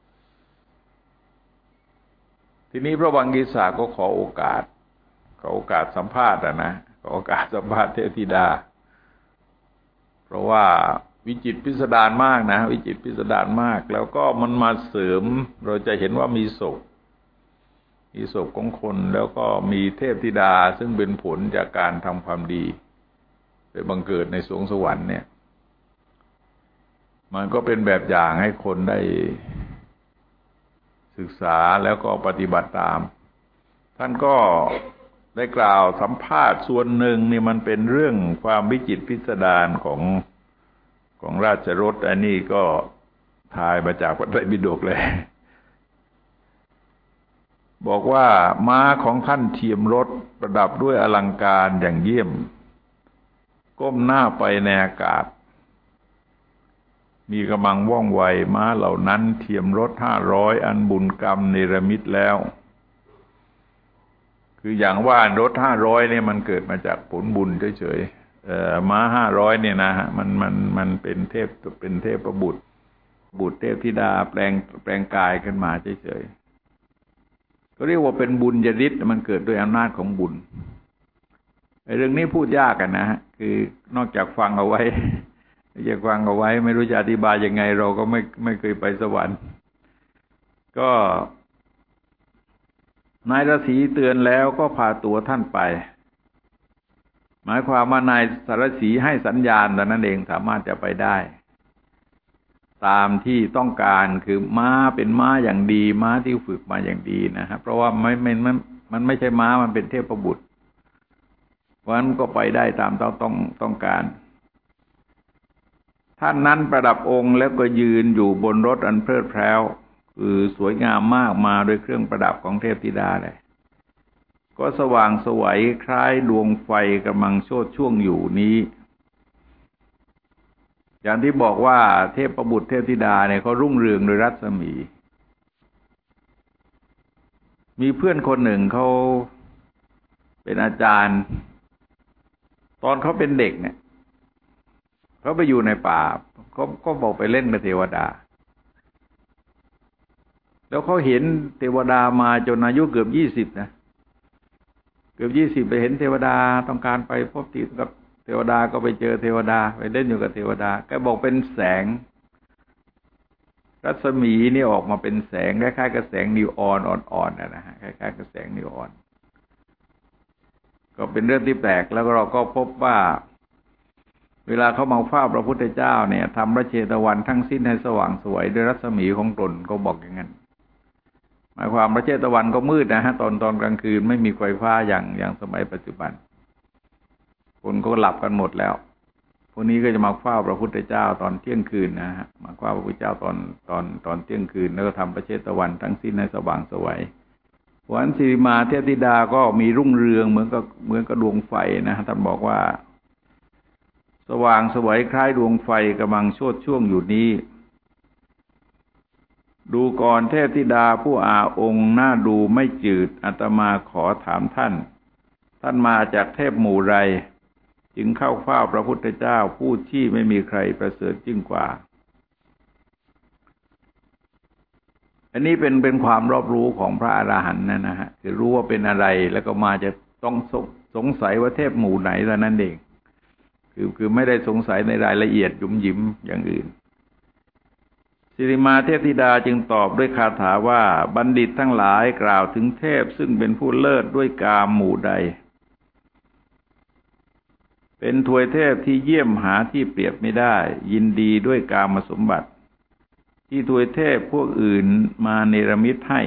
ทีนี้พระวังกีสาก็ขอโอกาสสัมภาษณ์นะขอโอกาสสัมภาษณ์เทพธิดาเพราะว่าวิจิตรพิสดารมากนะวิจิตรพิสดารมากแล้วก็มันมาเสริมเราจะเห็นว่ามีศพของคนแล้วก็มีเทพธิดาซึ่งเป็นผลจากการทำความดีไปบังเกิดในสวงสวรรค์เนี่ยมันก็เป็นแบบอย่างให้คนได้ศึกษาแล้วก็ปฏิบัติตามท่านก็ได้กล่าวสัมภาษณ์ส่วนหนึ่งนี่มันเป็นเรื่องความวิจิตรพิสดารของราชรถอันนี้ก็ทายมาจากพระไตรปิฎกเลยบอกว่าม้าของท่านเทียมรถประดับด้วยอลังการอย่างเยี่ยมก้มหน้าไปในอากาศมีกำลังว่องไวม้าเหล่านั้นเทียมรถ500อันบุญกรรมเนรมิตแล้วคืออย่างว่ารถ500เนี่ยมันเกิดมาจากผลบุญเฉยๆม้า500เนี่ยนะฮะมันเป็นเทพบุตรเทพธิดาแปลงกายขึ้นมาเฉยๆก็เรียกว่าเป็นบุญญาฤทธิ์มันเกิดด้วยอำนาจของบุญเรื่องนี้พูดยากกันนะฮะคือนอกจากฟังเอาไว้ไม่รู้จะอธิบายยังไงเราก็ไม่เคยไปสวรรค์ก็นายฤาษีเตือนแล้วก็พาตัวท่านไปหมายความว่านายสารสีให้สัญญาณแต่นั้นเองสามารถจะไปได้ตามที่ต้องการคือม้าเป็นม้าอย่างดีม้าที่ฝึกมาอย่างดีนะครับเพราะว่ามันไม่ใช่ม้ามันเป็นเทพบุตรเพราะฉะนั้นก็ไปได้ตามต้องการท่านนั้นประดับองค์แล้วก็ยืนอยู่บนรถอันเพลิดเพลินคือสวยงามมากมาโดยเครื่องประดับของเทพธิดาเลยก็สว่างไสวคล้ายดวงไฟกำลังโชติช่วงอยู่นี้อย่างที่บอกว่าเทพบุตรเทพธิดาเนี่ยเขารุ่งเรืองโดยรัศมีมีเพื่อนคนหนึ่งเขาเป็นอาจารย์ตอนเขาเป็นเด็กเนี่ยเขาไปอยู่ในป่าก็บอกไปเล่นกับเทวดาแล้วเขาเห็นเทวดามาจนอายุเกือบ20นะเกือบ20ไปเห็นเทวดาต้องการไปพบติดกับเทวดาก็ไปเจอเทวดาไปเล่นอยู่กับเทวดาแกบอกเป็นแสงรัศมีนี่ออกมาเป็นแสงคล้ายๆกับแสงนีออนอ่อนๆนะฮะคล้ายๆกับแสงนีออนก็เป็นเรื่องที่แปลกแล้วเราก็พบว่าเวลาเขามาเฝ้าพระพุทธเจ้าเนี่ยทำพระเชตวันทั้งสิ้นให้สว่างสวยด้วยรัศมีของตนก็บอกอย่างนั้นหมายความพระเชตวันก็มืดนะฮะตอนกลางคืนไม่มีไฟฟ้าอย่างสมัยปัจจุบันคนก็หลับกันหมดแล้วพวกนี้ก็จะมาเฝ้าพระพุทธเจ้าตอนเที่ยงคืนนะฮะมาเฝ้าพระพุทธเจ้าตอนเที่ยงคืนแล้วก็ทำพระเชตวันทั้งสิ้นให้สว่างสวยวันสิริมาเทพธิดาก็มีรุ่งเรืองเหมือนกับดวงไฟนะท่านบอกว่าสว่างสวยคล้ายดวงไฟกำลังโชติช่วงอยู่นี้ดูก่อนเทพธิดาผู้อาองค์น่าดูไม่จืดอาตมาขอถามท่านมาจากเทพหมู่ไรจึงเข้าเฝ้าพระพุทธเจ้าผู้ที่ไม่มีใครประเสริฐยิ่งกว่าอันนี้เป็นความรอบรู้ของพระอรหันต์นะฮะคือรู้ว่าเป็นอะไรแล้วก็มาจะต้องสงสัยว่าเทพหมู่ไหนเท่านั้นเองคือไม่ได้สงสัยในรายละเอียดหยุมหยิมอย่างอื่นสิริมาเทพธิดาจึงตอบด้วยคาถาว่าบัณฑิตทั้งหลายกล่าวถึงเทพซึ่งเป็นผู้เลิศด้วยกามหมู่ใดเป็นทวยเทพที่เยี่ยมหาที่เปรียบไม่ได้ยินดีด้วยกามสมบัติที่ทวยเทพพวกอื่นมาเนรมิตให้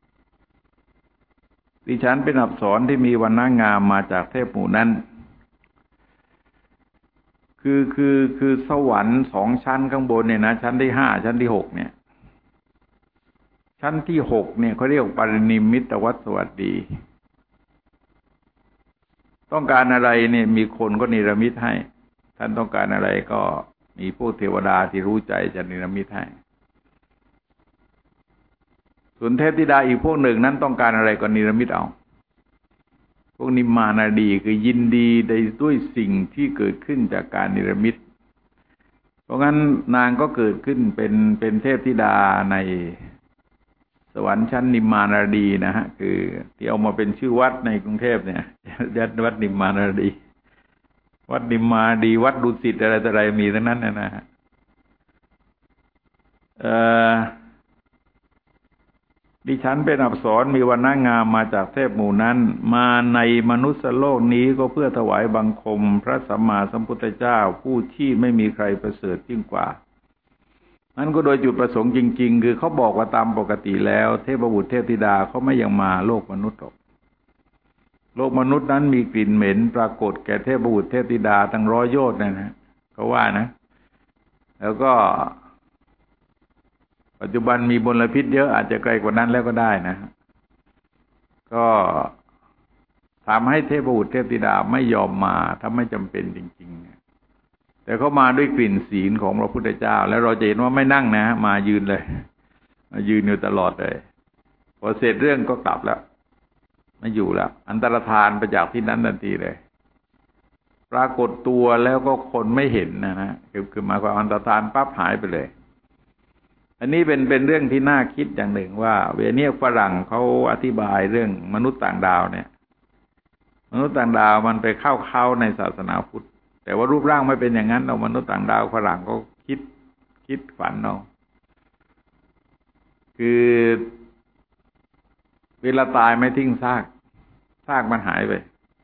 ดิฉันเป็นอักษรที่มีวรรณงามมาจากเทพหมู่นั้นคือสวรรค์2 ชั้นข้างบนเนี่ยนะชั้นที่5ชั้นที่6เนี่ยชั้นที่6เนี่ยเขาเรียกปรินิมมิตวัฏสวัสดีต้องการอะไรเนี่ยมีคนก็เนรมิตให้ท่านต้องการอะไรก็มีพวกเทวดาที่รู้ใจจะเนรมิตให้ส่วนเทพธิดาอีกพวกหนึ่งนั้นต้องการอะไรก็เนรมิตเอาพวกนิมมานาดีคือยินดีด้วยสิ่งที่เกิดขึ้นจากการเนรมิตเพราะงั้นนางก็เกิดขึ้นเป็นเทพธิดาในสวรรค์ชั้นนิมมานาดีนะฮะคือที่เอามาเป็นชื่อวัดในกรุงเทพเนี่ยวัดนิมมานาดีวัดนิมมาดีวัดดุสิตอะไรต่ออะไรมีทั้งนั้นนะฮะดิฉันเป็นอักษรมีวรรณงามมาจากเทพหมู่นั้นมาในมนุษย์โลกนี้ก็เพื่อถวายบังคมพระสัมมาสัมพุทธเจ้าผู้ที่ไม่มีใครประเสริฐยิ่งกว่านั้นก็โดยจุดประสงค์จริงๆคือเขาบอกว่าตามปกติแล้วเทพบุตรเทพธิดาเขาไม่ยังมาโลกมนุษย์หรอกโลกมนุษย์นั้นมีกลิ่นเหม็นปรากฏแก่เทพบุตรเทพธิดาตั้ง100 โยชน์นะเขาว่านะแล้วก็ปัจจุบันมีมลพิษเยอะอาจจะไกลกว่านั้นแล้วก็ได้นะก็ทำให้เทพบุตรเทพธิดาไม่ยอมมาถ้าไม่จำเป็นจริงๆแต่เขามาด้วยกลิ่นศีลของพระพุทธเจ้าแล้วเราจะเห็นว่าไม่นั่งนะมายืนเลยมายืนอยู่ตลอดเลยพอเสร็จเรื่องก็กลับแล้วไม่อยู่แล้วอันตรธานไปจากที่นั้นทันทีเลยปรากฏตัวแล้วก็คนไม่เห็นนะคือหมายความอันตรธานปั๊บหายไปเลยอันนี้เป็นเรื่องที่น่าคิดอย่างหนึ่งว่าเวเนียฝรั่งเขาอธิบายเรื่องมนุษย์ต่างดาวเนี่ยมนุษย์ต่างดาวมันไปเข้าในศาสนาพุทธแต่ว่ารูปร่างไม่เป็นอย่างนั้นเรามนุษย์ต่างดาวฝรั่งก็คิดฝันเอาคือเวลาตายไม่ทิ้งซากมันหายไป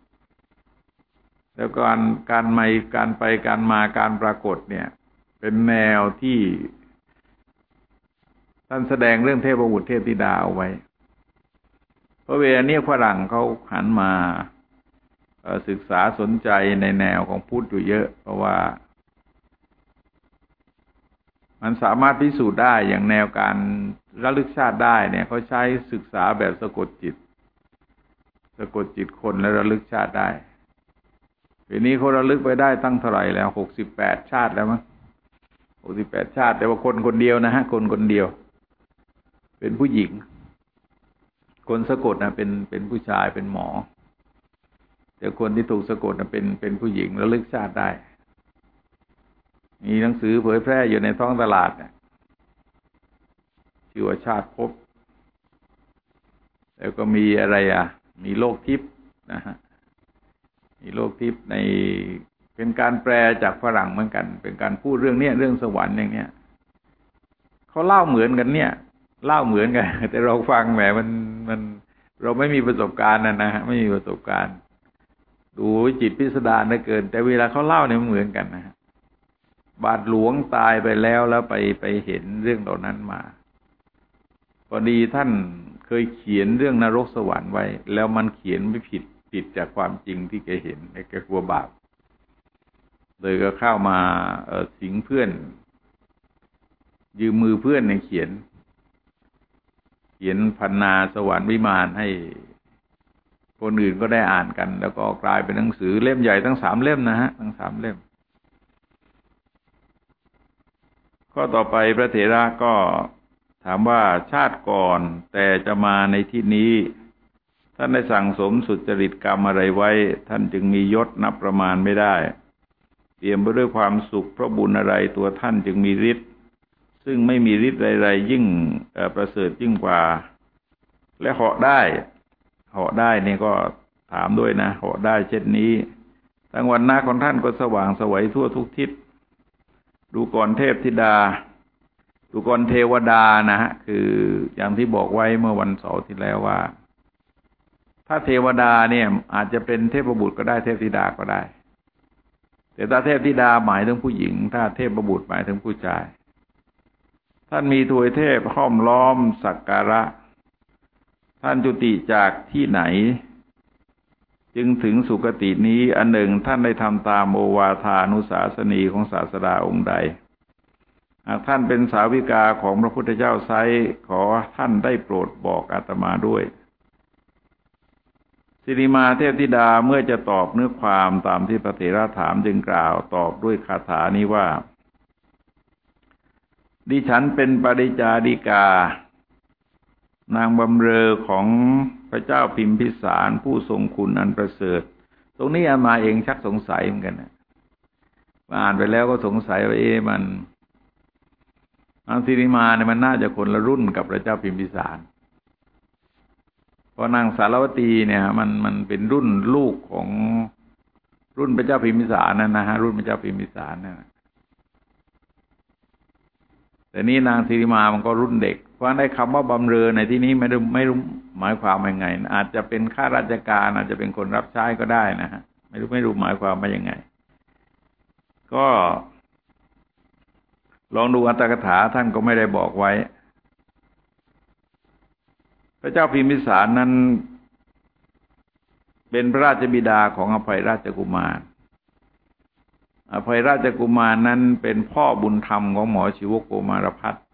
แล้วการไปการมาการปรากฏเนี่ยเป็นแนวที่ท่านแสดงเรื่องเทพบุตรเทพธิดาเอาไว้เพราะเวลานี้ฝรั่งเขาหันมาศึกษาสนใจในแนวของพุทธอยู่เยอะเพราะว่ามันสามารถพิสูจน์ได้อย่างแนวการระลึกชาติได้เนี่ยเขาใช้ศึกษาแบบสะกดจิตคนและระลึกชาติได้ทีนี้เขาระลึกไปได้ตั้งเท่าไหร่แล้ว68 ชาติแล้วมั้ง68 ชาติแต่ว่าคนเดียวนะฮะคนเดียวเป็นผู้หญิงคนสะกดนะเป็นผู้ชายเป็นหมอแต่คนที่ถูกสะกดนะเป็นผู้หญิงระลึกชาติได้มีหนังสือเผยแพร่อยู่ในท้องตลาดเนี่ยชื่อว่าชาติภพแล้วก็มีอะไรมีโลกทิพย์นะฮะมีโลกทิพย์ในเป็นการแปลจากฝรั่งเหมือนกันเป็นการพูดเรื่องเรื่องสวรรค์อย่างเนี้ยเขาเล่าเหมือนกันเนี่ยเล่าเหมือนกันแต่เราฟังแหมมันเราไม่มีประสบการณ์นะฮะไม่มีประสบการณ์ดูจิตพิสดารเหลือเกินแต่เวลาเขาเล่าเนี่ยมันเหมือนกันนะฮะบาทหลวงตายไปแล้วไปเห็นเรื่องเหล่านั้นมาพอดีท่านเคยเขียนเรื่องนรกสวรรค์ไว้แล้วมันเขียนไม่ผิดจากความจริงที่แกเห็นแกกลัวบาปเลยก็เข้ามาสิงเพื่อนยืมมือเพื่อนในเขียนพรรณนาสวรรค์วิมานให้คนอื่นก็ได้อ่านกันแล้วก็กลายเป็นหนังสือเล่มใหญ่ทั้ง3 เล่มนะฮะทั้ง3 เล่มข้อต่อไปพระเถระก็ถามว่าชาติก่อนแต่จะมาในที่นี้ท่านได้สั่งสมสุจริตกรรมอะไรไว้ท่านจึงมียศนับประมาณไม่ได้เตรียมไปด้วยความสุขเพราะบุญอะไรตัวท่านจึงมีฤทธิ์ซึ่งไม่มีฤทธิ์ใดๆยิ่งประเสริฐยิ่งกว่าและเหาะได้นี่ก็ถามด้วยนะเหาะได้เช่นนี้ทั้งวันหน้าของท่านก็สว่างไสวทั่วทุกทิศดูก่อนเทพธิดาดูก่อนเทวดานะฮะคืออย่างที่บอกไว้เมื่อวันเสาร์ที่แล้วว่าถ้าเทวดาเนี่ยอาจจะเป็นเทพบุตรก็ได้เทพธิดาก็ได้แต่ถ้าเทพธิดาหมายถึงผู้หญิงถ้าเทพบุตรหมายถึงผู้ชายถ้าท่านมีทวยเทพห้อมล้อมสักการะท่านจุติจากที่ไหนจึงถึงสุคตินี้อันหนึ่งท่านได้ทำตามโอวาทานุสาสนีของศาสดาองค์ใดหากท่านเป็นสาวิกาของพระพุทธเจ้าไซร้ขอท่านได้โปรดบอกอาตมาด้วยสิริมาเทพธิดาเมื่อจะตอบเนื้อความตามที่พระเถระถามจึงกล่าวตอบด้วยคาถานี้ว่าดิฉันเป็นปริจาริกานางบำเรอของพระเจ้าพิมพิสารผู้ทรงคุณอันประเสริฐตรงนี้อามาเองชักสงสัยเหมือนกันนะอ่านไปแล้วก็สงสัยว่ามันนางสิริมาเนี่ยมันน่าจะคนละรุ่นกับพระเจ้าพิมพิสารเพราะนางสารวตีเนี่ยมันเป็นรุ่นลูกของรุ่นพระเจ้าพิมพิสารนั่นนะฮะรุ่นพระเจ้าพิมพิสารนั่นแต่นี้นางสิริมามันก็รุ่นเด็กเพราะได้คำว่าบำเรอในที่นี้ไม่รู้หมายความยังไงอาจจะเป็นข้าราชการอาจจะเป็นคนรับใช้ก็ได้นะฮะไม่รู้หมายความว่ายังไงก็ลองดูอัตถกถาท่านก็ไม่ได้บอกไว้พระเจ้าพิมพิสารนั้นเป็นพระราชบิดาของอภัยราชกุมารอภัยราชกุมารนั้นเป็นพ่อบุญธรรมของหมอชีวโกมารพัฒน์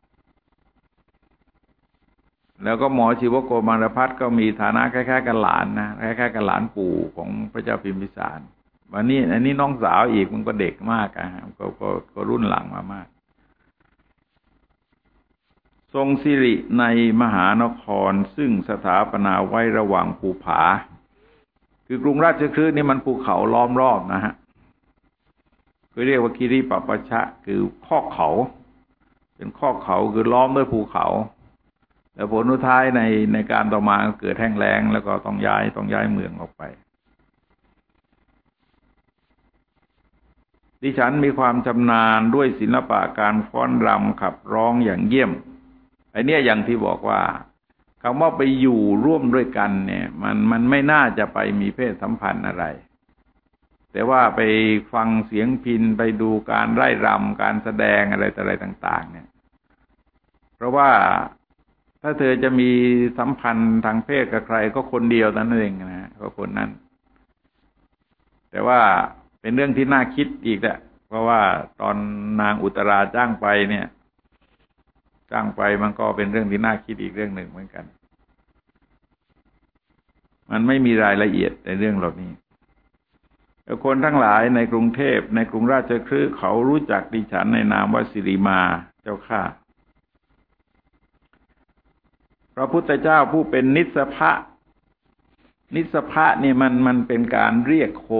แล้วก็หมอชีวโกมารพัฒน์ก็มีฐานะคล้ายๆกับหลานนะคล้ายๆกับหลานปู่ของพระเจ้าพิมพิสารวันนี้อันนี้น้องสาวอีกมันก็เด็กมากก็รุ่นหลังมามากทรงสิริในมหานครซึ่งสถาปนาไว้ระหว่างภูผาคือกรุงราชคฤห์นี่มันภูเขาล้อมรอบนะฮะก็เรียกว่าคิริปปชะคือข้อเขาเป็นข้อเขาคือล้อมด้วยภูเขาแต่ผลสุดท้ายในการต่อมาเกิดแห้งแล้งแล้วก็ต้องย้ายเมืองออกไปดิฉันมีความชำนาญด้วยศิลปะการฟ้อนรำขับร้องอย่างเยี่ยมไอ้เนี่ยอย่างที่บอกว่าคำว่าไปอยู่ร่วมด้วยกันเนี่ยมันไม่น่าจะไปมีเพศสัมพันธ์อะไรแต่ว่าไปฟังเสียงพิณไปดูการไร่รำการแสดงอะไรต่างๆเนี่ยเพราะว่าถ้าเธอจะมีสัมพันธ์ทางเพศกับใครก็คนเดียวนั่นเองนะก็คนนั้นแต่ว่าเป็นเรื่องที่น่าคิดอีกแหละเพราะว่าตอนนางอุตราจ้างไปเนี่ยจ้างไปมันก็เป็นเรื่องที่น่าคิดอีกเรื่องหนึ่งเหมือนกันมันไม่มีรายละเอียดในเรื่องเหล่านี้คนทั้งหลายในกรุงเทพในกรุงราชคฤห์เขารู้จักดิฉันในนามว่าสิริมาเจ้าข้าพระพุทธเจ้าผู้เป็นนิสสภะเนี่ยมันเป็นการเรียกโค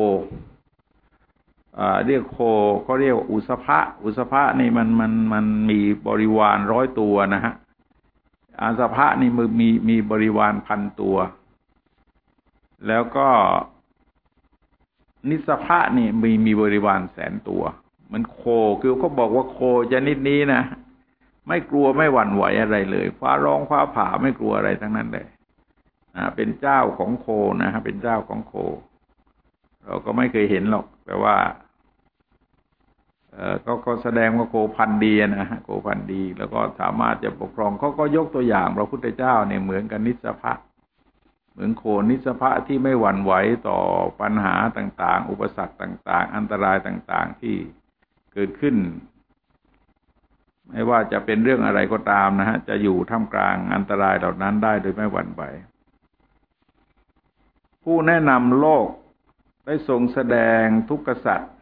เรียกโคก็เรียกอุสภะนี่มันมีบริวาร100 ตัวนะฮะอาสภะนี่มีบริวาร1,000 ตัวแล้วก็นิสสภะนี่มีบริวาร100,000 ตัวมันโคคือเขาบอกว่าโคชนิดนี้นะไม่กลัวไม่หวั่นไหวอะไรเลยฟ้าร้องฟ้าผ่าไม่กลัวอะไรทั้งนั้นเลยเป็นเจ้าของโคนะฮะเป็นเจ้าของโคเราก็ไม่เคยเห็นหรอกแต่ว่าก็แสดงว่าโคพันธุ์ดีนะฮะโคพันธุ์ดีแล้วก็สามารถจะปกครองเขาก็ยกตัวอย่างพระพุทธเจ้าเนี่ยเหมือนกับนิสสภะเหมือนโคนิสสภะที่ไม่หวั่นไหวต่อปัญหาต่างๆอุปสรรคต่างๆอันตรายต่างๆที่เกิดขึ้นไม่ว่าจะเป็นเรื่องอะไรก็ตามนะฮะจะอยู่ท่ามกลางอันตรายเหล่านั้นได้โดยไม่หวั่นไหวผู้แนะนำโลกได้ทรงแสดงทุกขสัจ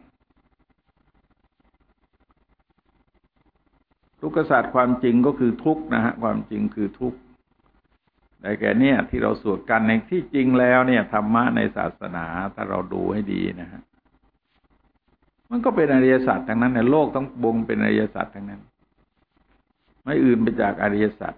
ความจริงก็คือทุกข์นะฮะความจริงคือทุกข์ได้แก่เนี่ยที่เราสวดกันในที่จริงแล้วเนี่ยธรรมะในศาสนาถ้าเราดูให้ดีนะฮะมันก็เป็นอริยสัจทั้งนั้นในโลกต้องบงเป็นอริยสัจทั้งนั้นไม่อื่นไปจากอริยสัจ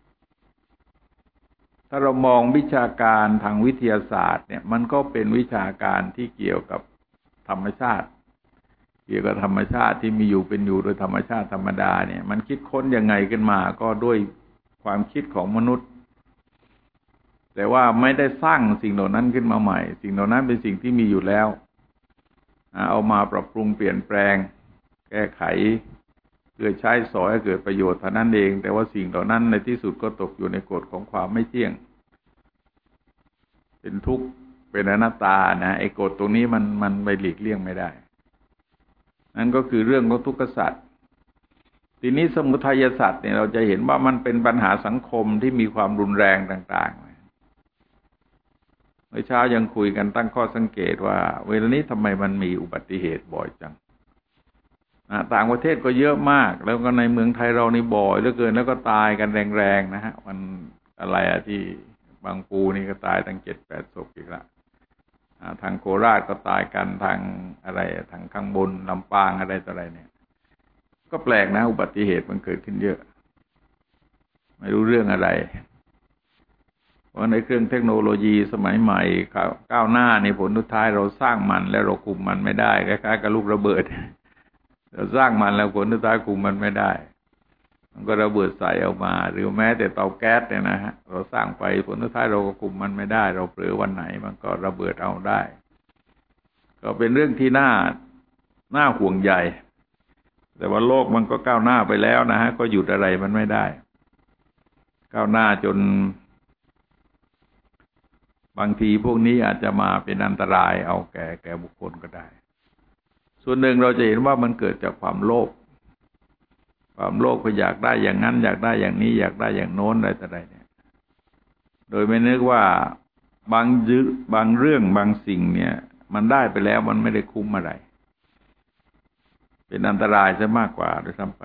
ถ้าเรามองวิชาการทางวิทยาศาสตร์เนี่ยมันก็เป็นวิชาการที่เกี่ยวกับธรรมชาติที่มีอยู่เป็นอยู่โดยธรรมชาติธรรมดาเนี่ยมันคิดค้นยังไงขึ้นมาก็ด้วยความคิดของมนุษย์แต่ว่าไม่ได้สร้างสิ่งเหล่านั้นขึ้นมาใหม่สิ่งเหล่านั้นเป็นสิ่งที่มีอยู่แล้วเอามาปรับปรุงเปลี่ยนแปลงแก้ไขเพื่อใช้สอยให้เกิดประโยชน์เท่านั้นเองแต่ว่าสิ่งเหล่านั้นในที่สุดก็ตกอยู่ในกฎของความไม่เที่ยงเป็นทุกข์เป็นอนัตตานะไอ้กฎตรงนี้มันไปหลีกเลี่ยงไม่ได้นั่นก็คือเรื่องของทุกขสัจทีนี้สมุทัยสัจเนี่ยเราจะเห็นว่ามันเป็นปัญหาสังคมที่มีความรุนแรงต่างๆเมื่อเช้ายังคุยกันตั้งข้อสังเกตว่าเวลานี้ทำไมมันมีอุบัติเหตุบ่อยจังต่างประเทศก็เยอะมากแล้วก็ในเมืองไทยเรานี่บ่อยเหลือเกินแล้วก็ตายกันแรงๆนะฮะมันอะไรที่บางปูนี่ก็ตายตั้ง7-8 ศพอีกละทางโคราชก็ตายกันทางอะไรทางข้างบนลำปางอะไรต่ออะไรเนี่ยก็แปลกนะอุบัติเหตุมันเกิดขึ้นเยอะไม่รู้เรื่องอะไรเพราะในเครื่องเทคโนโลยีสมัยใหม่ก้าวหน้าในผลสุดท้ายเราสร้างมันแล้วเราคุมมันไม่ได้คล้ายๆกับลูกระเบิดเราสร้างมันแล้วผลสุดท้ายคุมมันไม่ได้มันก็ระเบิดใส่ออกมาหรือแม้แต่เตาแก๊สเนี่ยนะฮะเราสร้างไปผลสุดท้ายเราก็คุมมันไม่ได้เราเผลอวันไหนมันก็ระเบิดเอาได้ก็เป็นเรื่องที่น่าห่วงใยแต่ว่าโลกมันก็ก้าวหน้าไปแล้วนะฮะก็หยุดอะไรมันไม่ได้ก้าวหน้าจนบางทีพวกนี้อาจจะมาเป็นอันตรายเอาแก่บุคคลก็ได้ส่วนหนึ่งเราจะเห็นว่ามันเกิดจากความโลภก็อยากได้อย่างนั้นอยากได้อย่างนี้อยากได้อย่างโน้นอะไรต่ออะไรเนี่ยโดยไม่นึกว่าบางเรื่องบางสิ่งเนี่ยมันได้ไปแล้วมันไม่ได้คุ้มอะไรเป็นอันตรายซะมากกว่าโดยซ้ำไป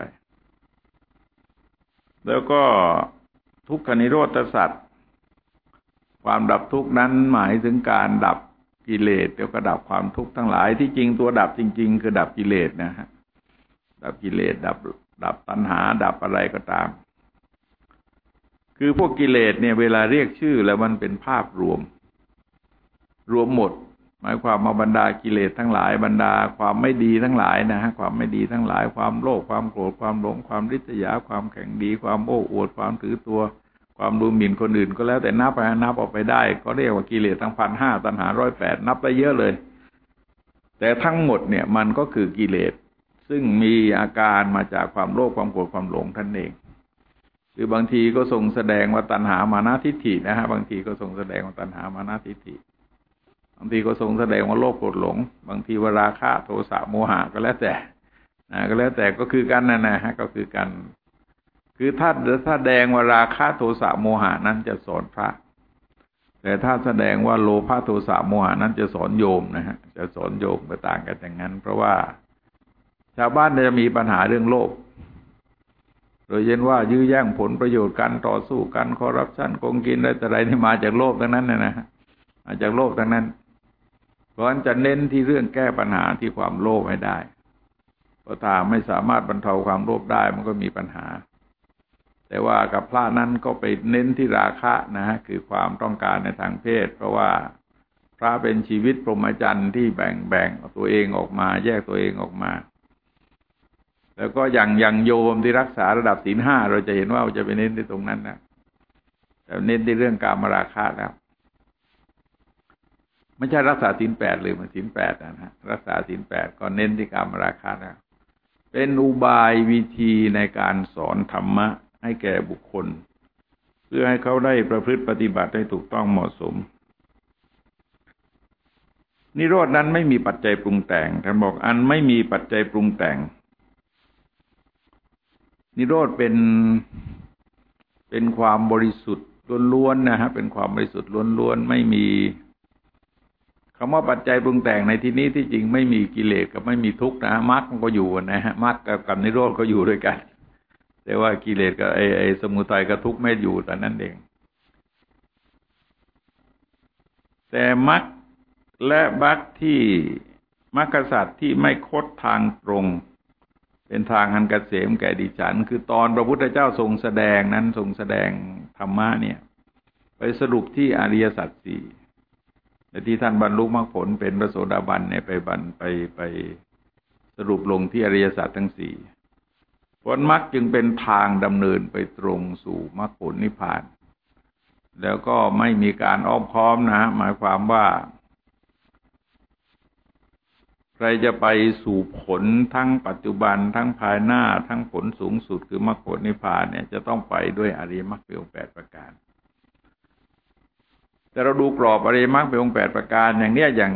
แล้วก็ทุกขนิโรธสัจความดับทุกข์นั้นหมายถึงการดับกิเลสแล้วก็ดับความทุกข์ทั้งหลายที่จริงตัวดับจริงๆคือดับกิเลสนะฮะดับกิเลสดับตัณหาดับอะไรก็ตามคือพวกกิเลสเนี่ยเวลาเรียกชื่อแล้วมันเป็นภาพรวมหมดหมายความว่าบรรดากิเลสทั้งหลายบรรดาความไม่ดีทั้งหลายนะฮะความไม่ดีทั้งหลายความโลภความโกรธความหลงความริษยาความแข่งดีความโอ้อวดความถือตัวความดูหมิ่นคนอื่นก็แล้วแต่นับออกไปได้ก็เรียกว่ากิเลสทั้ง 1,500 ตัณหา 108นับไปเยอะเลยแต่ทั้งหมดเนี่ยมันก็คือกิเลสซึ่งมีอาการมาจากความโลภความโกรธความหลงท่านเองคือบางทีก็ทรงแสดงว่าตัณหามานะทิฏฐินะฮะบางทีก็ทรงแสดงว่าตัณหามานะทิฏฐิบางทีก็ทรงแสดงว่าโลภโกรธหลงบางทีว่าราคะโทสะโมหะก็แล้วแต่ก็คือกันนะฮะก็คือกันคือถ้าแสดงว่าราคะโทสะโมหะนั้นจะสอนพระแต่ถ้าแสดงว่าโลภะโทสะโมหะนั้นจะสอนโยมนะฮะจะสอนโยมไปต่างกันอย่างนั้นเพราะว่าชาวบ้านจะมีปัญหาเรื่องโลภโดยเช่นว่ายื้อแย่งผลประโยชน์กันต่อสู้กันคอร์รัปชันโกงกินอะไรนี่มาจากโลภทั้งนั้นนะฮะมาจากโลภทั้งนั้นเพราะฉะนั้นจะเน้นที่เรื่องแก้ปัญหาที่ความโลภให้ได้เพราะถ้าไม่สามารถบรรเทาความโลภได้มันก็มีปัญหาแต่ว่ากับพระนั้นก็ไปเน้นที่ราคะนะฮะคือความต้องการในทางเพศเพราะว่าพระเป็นชีวิตพรหมจรรย์ที่แบ่งตัวเองออกมาแยกตัวเองออกมาแล้วก็อย่างโยมที่รักษาระดับศีล 5เราจะเห็นว่าจะไปเน้นที่ตรงนั้นนะแต่เน้นที่เรื่องกามราคะแล้วไม่ใช่รักษาศีล 8หรือมันศีล 8นะฮะรักษาศีล 8ก็เน้นที่กามราคะแล้วเป็นอุบายวิธีในการสอนธรรมะให้แก่บุคคลเพื่อให้เขาได้ประพฤติปฏิบัติให้ถูกต้องเหมาะสมนิโรธนั้นไม่มีปัจจัยปรุงแต่งท่านบอกอันไม่มีปัจจัยปรุงแต่งนิโรธเป็นความบริสุทธิ์ล้วนๆนะฮะเป็นความบริสุทธิ์ล้วนๆไม่มีคำว่าปัจจัยปรุงแต่งในที่นี้ที่จริงไม่มีกิเลสกับไม่มีทุกข์นะมรรคมันก็อยู่นะฮะมรรคกับนิโรธก็อยู่ด้วยกันแต่ว่ากิเลสกับไอ้สมุทัยกับทุกข์ไม่อยู่แต่นั้นเองแต่มรรคและมรรคที่มรรคสัตว์ที่ไม่คดทางตรงเป็นทางอันเกษมแก่ดิฉันคือตอนพระพุทธเจ้าทรงแสดงนั้นทรงแสดงธรรมะเนี่ยไปสรุปที่อริยสัจสี่และที่ท่านบรรลุมรรคผลเป็นพระโสดาบันเนี่ยไปสรุปลงที่อริยสัจทั้งสี่ผลมรรคจึงเป็นทางดำเนินไปตรงสู่มรรคผลนิพพานแล้วก็ไม่มีการอ้อมค้อมนะหมายความว่าพรจะไปสู่ผลทั้งปัจจุบันทั้งภายหน้าทั้งผลสูงสุดคือมรรคผลนิพพานเนี่ยจะต้องไปด้วยอริยมรรคมีองค์8ประการแต่เราดูกรอบอริยมรรคมีองค์8ประการอย่างเนี้ยอย่าง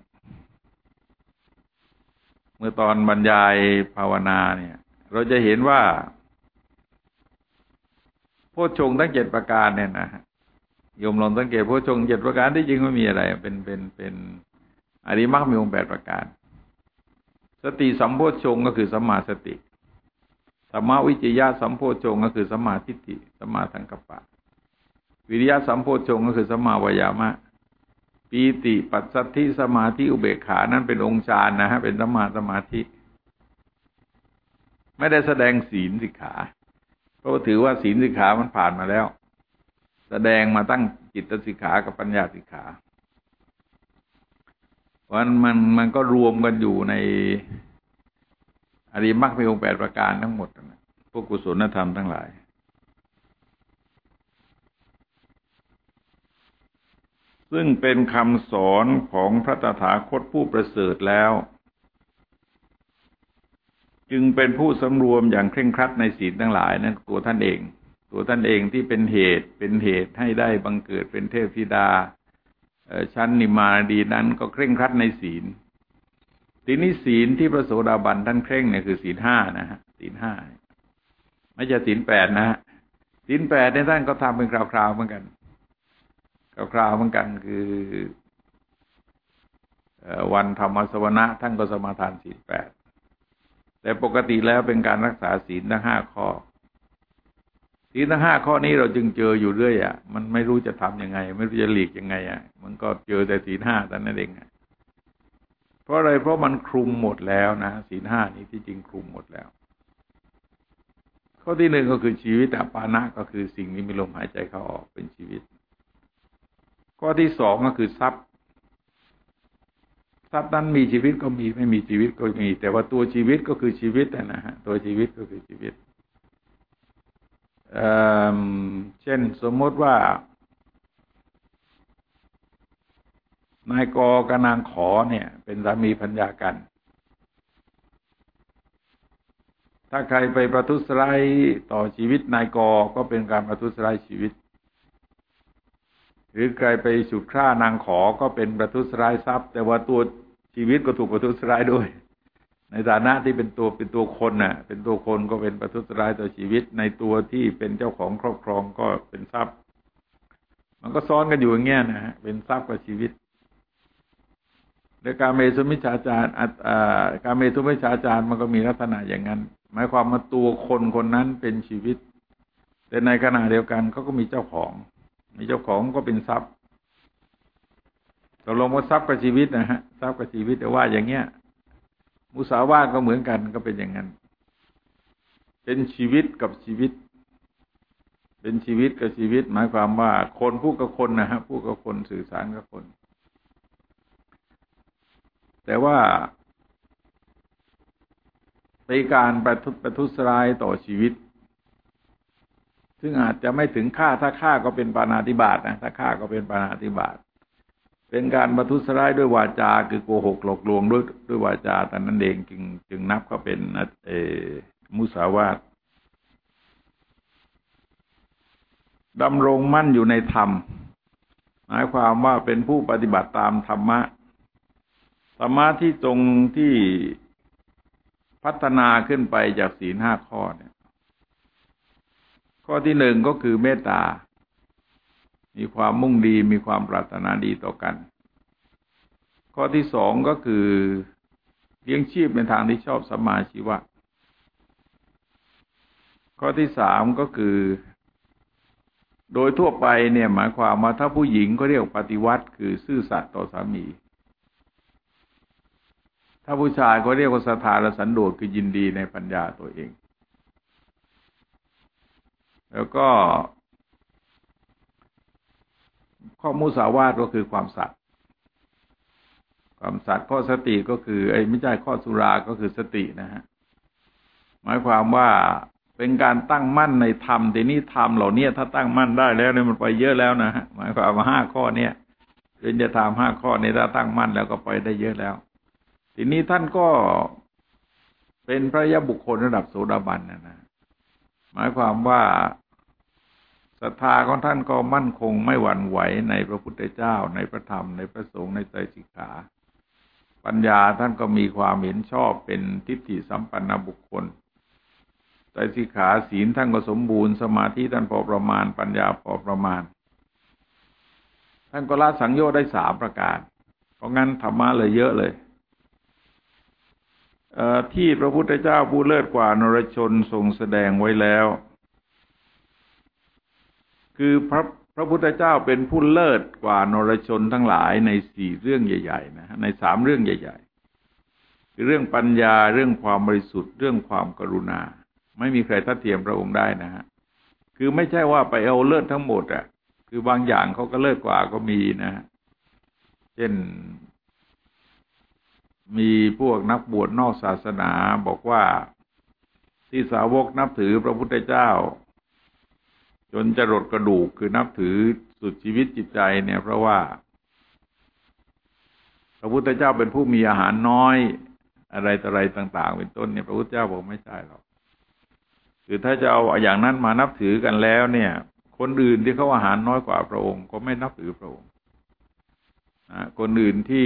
เมื่อตอนบรรยายภาวนาเนี่ยเราจะเห็นว่าโพชฌงค์ทั้ง7ประการเนี่ยนะโยมลองสังเกตโพชฌงค์7ประการที่จริงไม่มีอะไรเป็นอริยมรรคมีองค์8ประการสติสัมโพชฌงค์ก็คือสัมมาสติสัมมาวิจยะสัมโพชฌงค์ก็คือสัมมาทิฏฐิสัมมาสังกัปปะวิริยะสัมโพชฌงค์ก็คือสัมมาวายามะปีติปัสสัทธิสมาธิอุเบกขานั้นเป็นองค์ฌานนะฮะเป็นสัมมาสมาธิไม่ได้แสดงศีลสิกขาเพราะถือว่าศีลสิกขามันผ่านมาแล้วแสดงมาตั้งจิตสิกขากับปัญญาสิกขามันก็รวมกันอยู่ในอริยมรรคมีองค์8ประการทั้งหมดนะพวกกุศลธรรมทั้งหลายซึ่งเป็นคำสอนของพระตถาคตผู้ประเสริฐแล้วจึงเป็นผู้สำรวมอย่างเคร่งครัดในศีลทั้งหลายนั้นตัวท่านเองที่เป็นเหตุให้ได้บังเกิดเป็นเทพธิดาชั้นนิมมานดีนั้นก็เคร่งครัดในศีลทีนี้ศีลที่พระโสดาบันท่านเคร่งเนี่ยคือศีล5นะฮะศีล5ไม่ใช่ศีล8นะฮะศีล8เนี่ยท่านก็ทำเป็นคราวๆเหมือนกันคราวๆเหมือนกันคือวันธรรมสวนะท่านก็สมาทานศีล8แต่ปกติแล้วเป็นการรักษาศีลทั้ง5ข้อศีลทั้ง5ข้อนี้เราจึงเจออยู่เรื่อยอ่ะมันไม่รู้จะทำยังไงไม่รู้จะหลีกยังไงอ่ะมันก็เจอแต่ศีล5แต่นั่นเองเพราะอะไรเพราะมันคลุมหมดแล้วนะศีล5นี้ที่จริงคลุมหมดแล้วข้อที่1ก็คือชีวิตอปานะก็คือสิ่งที่มีลมหายใจเข้าออกเป็นชีวิตข้อที่2ก็คือทรัพย์นั้นมีชีวิตก็มีไม่มีชีวิตก็มีแต่ว่าตัวชีวิตก็คือชีวิตนะฮะตัวชีวิตก็คือชีวิตเช่นสมมติว่านายกกับนางขอเนี่ยเป็นสามีภรรยากันถ้าใครไปประทุษร้ายต่อชีวิตนายกก็เป็นการประทุษร้ายชีวิตหรือใครไปฉุดฆ่านางขอก็เป็นประทุษร้ายทรัพย์แต่ว่าตัวชีวิตก็ถูกประทุษร้ายด้วยในฐานะที่เป็นตัวคนน่ะเป็นตัวคนก็เป็นประทุษร้ายต่อชีวิตในตัวที่เป็นเจ้าของครอบครองก็เป็นทรัพย์มันก็ซ้อนกันอยู่อย่างเงี้ยนะฮะเป็นทรัพย์กับชีวิตในการเมตุมิจฉาจารการเมตุมิจฉาจารมันก็มีลักษณะอย่างนั้นหมายความว่าตัวคนนั้นเป็นชีวิตแต่ในขณะเดียวกันเขาก็มีเจ้าของก็เป็นทรัพย์ตกลงว่าทรัพย์กับชีวิตนะฮะทรัพย์กับชีวิตแต่ว่าอย่างเงี้ยมุสาวาทก็เหมือนกันก็เป็นอย่างนั้นเป็นชีวิตกับชีวิตเป็นชีวิตกับชีวิตหมายความว่าคนพูดกับคนนะฮะพูดกับคนสื่อสารกับคนแต่ว่าเป็นการประทุษร้ายต่อชีวิตซึ่งอาจจะไม่ถึงฆ่าถ้าฆ่าก็เป็นปาณาติบาตนะถ้าฆ่าก็เป็นปาณาติบาตเป็นการประทุษร้ายด้วยวาจาคือโกหกหลอกลวงด้วยวาจาแต่นั้นเองจึงนับก็เป็นมุสาวาทดำรงมั่นอยู่ในธรรมหมายความว่าเป็นผู้ปฏิบัติตามธรรมะที่ตรงที่พัฒนาขึ้นไปจากศีล5ข้อเนี่ยข้อที่1ก็คือเมตตามีความมุ่งดีมีความปรารถนาดีต่อกันข้อที่2ก็คือเลี้ยงชีพในทางที่ชอบสัมมาชีวะข้อที่3ก็คือโดยทั่วไปเนี่ยหมายความว่าถ้าผู้หญิงก็เรียกปฏิวัติคือซื่อสัตย์ต่อสามีถ้าผู้ชายก็เรียกว่าศรัทธาและสันโดษคือยินดีในปัญญาตัวเองแล้วก็ข้อมุสาวาทก็คือความสัตย์ข้อสติก็คือไม่ใช่ข้อสุราก็คือสตินะฮะหมายความว่าเป็นการตั้งมั่นในธรรมแต่นี้ธรรมเหล่านี้ถ้าตั้งมั่นได้แล้วเนี่ยมันไปเยอะแล้วนะฮะหมายความว่า5ข้อเนี้ยเป็นจะทำ5ข้อนี้ถ้าตั้งมั่นแล้วก็ไปได้เยอะแล้วทีนี้ท่านก็เป็นพระยะบุคคลระดับโสดาบันนะหมายความว่าศรัทธาของท่านก็มั่นคงไม่หวั่นไหวในพระพุทธเจ้าในพระธรรมในพระสงฆ์ในไตรสิกขาปัญญาท่านก็มีความเห็นชอบเป็นทิฏฐิสัมปันนบุคคลไตรสิกขาศีลท่านก็สมบูรณ์สมาธิท่านพอประมาณปัญญาพอประมาณท่านก็ละสังโยชน์ได้3ประการเพราะงั้นธรรมะเลยเยอะเลยที่พระพุทธเจ้าผู้เลิศกว่านรชนทรงแสดงไว้แล้วคือพระพุทธเจ้าเป็นผู้เลิศกว่านรชนทั้งหลายใน4เรื่องใหญ่ๆนะใน3เรื่องใหญ่ๆคือเรื่องปัญญาเรื่องความบริสุทธิ์เรื่องความกรุณาไม่มีใครทัดเทียมพระองค์ได้นะฮะคือไม่ใช่ว่าไปเอาเลิศทั้งหมดอ่ะคือบางอย่างเขาก็เลิศกว่าก็มีนะเช่นมีพวกนักบวชนอกศาสนาบอกว่าที่สาวกนับถือพระพุทธเจ้าจนจะรดกระดูกคือนับถือสุดชีวิตจิตใจเนี่ยเพราะว่าพระพุทธเจ้าเป็นผู้มีอาหารน้อยอะไรต่ออะไรต่างๆเป็นต้นเนี่ยพระพุทธเจ้าบอกไม่ใช่หรอกคือถ้าจะเอาอย่างนั้นมานับถือกันแล้วเนี่ยคนอื่นที่เขาอาหารน้อยกว่าพระองค์ก็ไม่นับถือพระองค์คนอื่นที่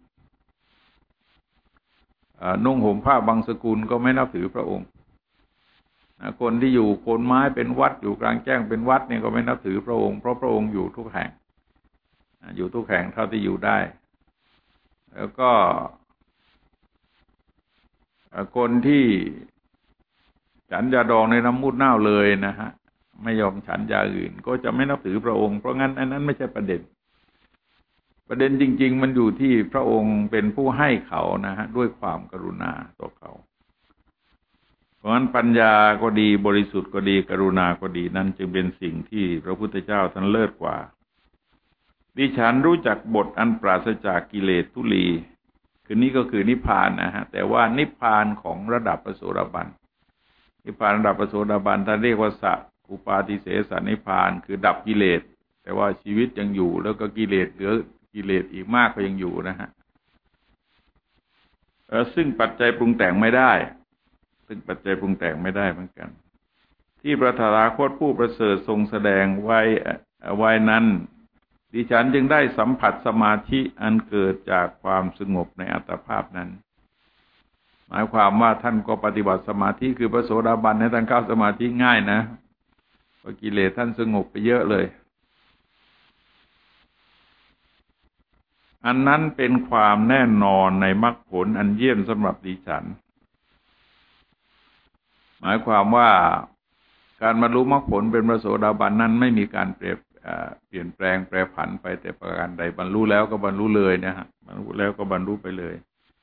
นุ่งห่มผ้าบางสกุลก็ไม่นับถือพระองค์คนที่อยู่โคนไม้เป็นวัดอยู่กลางแจ้งเป็นวัดเนี่ยก็ไม่นับถือพระองค์เพราะพระองค์อยู่ทุกแห่งอยู่ทุกแห่งเท่าที่อยู่ได้แล้วก็คนที่ฉันยาดองในน้ำมูดเน่าเลยนะฮะไม่ยอมฉันยาอื่นก็จะไม่นับถือพระองค์เพราะงั้นอันนั้นไม่ใช่ประเด็นจริงๆมันอยู่ที่พระองค์เป็นผู้ให้เขานะฮะด้วยความกรุณาต่อเขาเพราะฉะนั้นปัญญาก็ดีบริสุทธิ์ก็ดีกรุณาก็ดีนั่นจึงเป็นสิ่งที่พระพุทธเจ้าท่านเลิศกว่าดิฉันรู้จักบทอันปราศจากกิเลสทุลีคือนี้ก็คือนิพพานนะฮะแต่ว่านิพพานของระดับพระโสดาบันนิพพานระดับพระโสดาบันท่านเรียกว่าสัอุปาทิเสสนิพพานคือดับกิเลสแต่ว่าชีวิตยังอยู่แล้วก็กิเลสเหลือกิเลสอีกมากก็ยังอยู่นะฮะซึ่งปัจจัยปรุงแต่งไม่ได้เหมือนกันที่พระตถาคตผู้ประเสริฐทรงแสดงไว้นั้นดิฉันจึงได้สัมผัสสมาธิอันเกิดจากความสงบในอัตภาพนั้นหมายความว่าท่านก็ปฏิบัติสมาธิคือพระโสดาบันในท่านเข้าสมาธิง่ายนะเพราะกิเลสท่านสงบไปเยอะเลยอันนั้นเป็นความแน่นอนในมรรคผลอันเยี่ยมสำหรับดิฉันหมายความว่าการบรรลุมรรคผลเป็นพระโสดาบันนั้นไม่มีการเปลี่ยนแปลงแปรผันไปแต่ประการใดบรรลุแล้วก็บรรลุเลยนะฮะบรรลุแล้วก็บรรลุไปเลย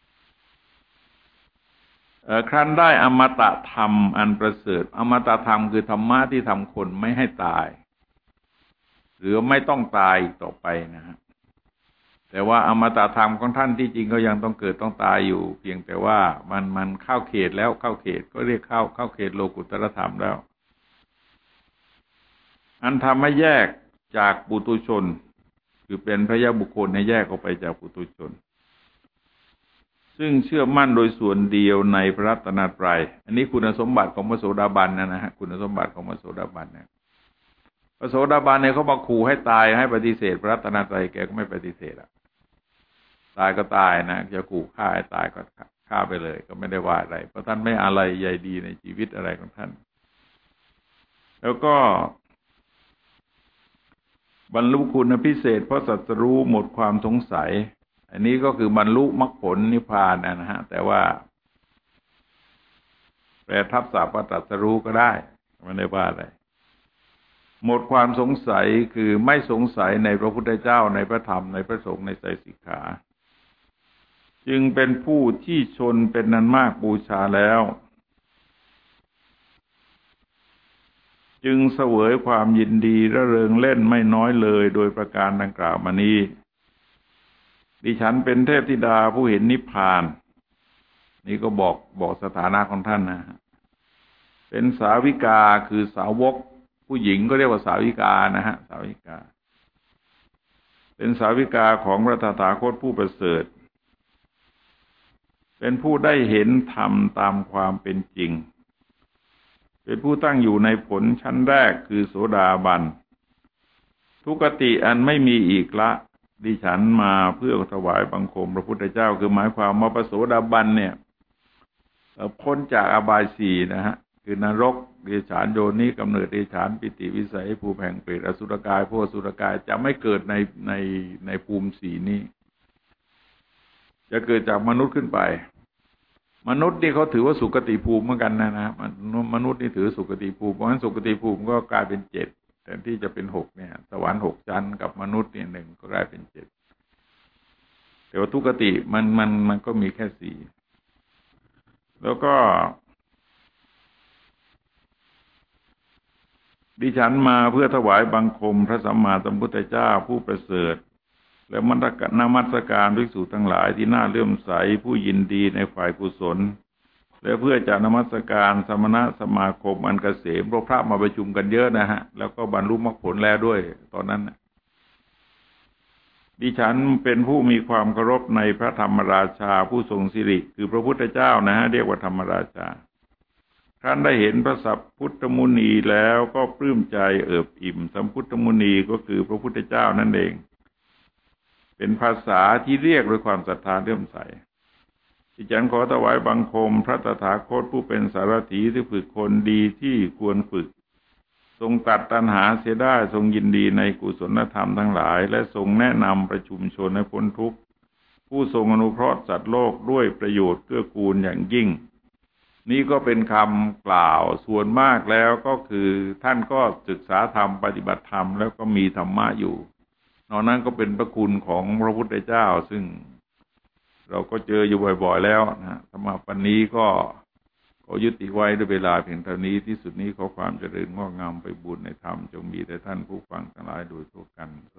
ครั้นได้อมตะธรรมอันประเสริฐอมตะธรรมคือธรรมะที่ทำคนไม่ให้ตายหรือไม่ต้องตายอีกต่อไปนะฮะแต่ว่าอมตะธรรมของท่านที่จริงก็ยังต้องเกิดต้องตายอยู่เพียงแต่ว่ามันเข้าเขตแล้วเข้าเขตก็เรียกเข้าเขตโลกุตตรธรรมแล้วอันทำให้แยกจากปุถุชนคือเป็นพระยะบุคคลให้แยกออกไปจากปุถุชนซึ่งเชื่อมั่นโดยส่วนเดียวในพระรัตนตรัยอันนี้คุณสมบัติของพระโสดาบันนะฮะคุณสมบัติของพระโสดาบันเนี่ยพระโสดาบันเนี่ยเขามาขู่ให้ตายให้ปฏิเสธพระรัตนตรัยแกก็ไม่ปฏิเสธตายก็ตายนะจะขู่ฆ่าให้ตายก็ฆ่าไปเลยก็ไม่ได้ว่าอะไรเพราะท่านไม่อะไรใยดีในชีวิตอะไรของท่านแล้วก็บรรลุคุณพิเศษเพราะสัตรู้หมดความสงสัยอันนี้ก็คือบรรลุมรรคผลนิพพานนะฮะแต่ว่าแปลทับศัพท์ว่าตรัสรู้ก็ได้ไม่ได้ว่าอะไรหมดความสงสัยคือไม่สงสัยในพระพุทธเจ้าในพระธรรมในพระสงฆ์ในไตรสิกขาจึงเป็นผู้ที่ชนเป็นนันมากบูชาแล้วจึงเสวยความยินดีระเริงเล่นไม่น้อยเลยโดยประการดังกล่าวมานี้ดิฉันเป็นเทพธิดาผู้เห็นนิพพานนี่ก็บอกสถานะของท่านนะเป็นสาวิกาคือสาวกผู้หญิงก็เรียกว่าสาวิกานะฮะสาวิกาเป็นสาวิกาของพระตถาคตผู้ประเสริฐเป็นผู้ได้เห็นธรรมตามความเป็นจริงเป็นผู้ตั้งอยู่ในผลชั้นแรกคือโสดาบันทุกติอันไม่มีอีกละดิฉันมาเพื่อถวายบังคมพระพุทธเจ้าคือหมายความว่าพระโสดาบันเนี่ยพ้นจากอบายสี่นะฮะคือนรกเดรัจฉานโยนิกำเนิดเดรัจฉานปิติวิสัยภูมิแห่งเปรตอสุรกายพวกอสุรกายจะไม่เกิดในภูมิสี่นี้จะเกิดจากมนุษย์ขึ้นไปมนุษย์นี่เขาถือว่าสุคติภูมิเหมือนกันนะมนุษย์นี่ถือสุคติภูมิเพราะฉะนั้นสุคติภูมิก็กลายเป็น7แทนที่จะเป็น6เนี่ยสวรรค์6ชั้นกับมนุษย์เนี่ย1ก็กลายเป็น7แต่ว่าทุกขติมันก็มีแค่4แล้วก็ดิฉันมาเพื่อถวายบังคมพระสัมมาสัมพุทธเจ้าผู้ประเสริฐและนมัสการภิกษุทั้งหลายที่น่าเลื่อมใสผู้ยินดีในฝ่ายกุศลและเพื่อจะนมัสการสมณะสมาคมอันเกษมพระมาประชุมกันเยอะนะฮะแล้วก็บรรลุมรรคผลแล้วด้วยตอนนั้นดิฉันเป็นผู้มีความเคารพในพระธรรมราชาผู้ทรงสิริคือพระพุทธเจ้านะฮะเรียกว่าธรรมราชาครั้นได้เห็นพระสัพพุทธมุนีแล้วก็ปลื้มใจเอิบอิ่มสัมพุทธมุนีก็คือพระพุทธเจ้านั่นเองเป็นภาษาที่เรียกด้วยความศรัทธาเลื่อมใสดิฉันขอถวายบังคมพระตถาคตผู้เป็นสารถีที่ฝึกคนดีที่ควรฝึกทรงตัดตัณหาเสียได้ทรงยินดีในกุศลธรรมทั้งหลายและทรงแนะนำประชุมชนให้พ้นทุกข์ผู้ทรงอนุเคราะห์สัตว์โลกด้วยประโยชน์เกื้อกูลอย่างยิ่งนี่ก็เป็นคำกล่าวส่วนมากแล้วก็คือท่านก็ศึกษาธรรมปฏิบัติธรรมแล้วก็มีธรรมะอยู่นอกนั้นก็เป็นพระคุณของพระพุทธเจ้าซึ่งเราก็เจออยู่บ่อยๆแล้วนะสำหรับวันนี้ก็ขอยุติไว้ด้วยเวลาเพียงเท่านี้ที่สุดนี้ขอความเจริญงอกงามไปบุญในธรรมจงมีแด่ท่านผู้ฟังทั้งหลายโดยทั่วกัน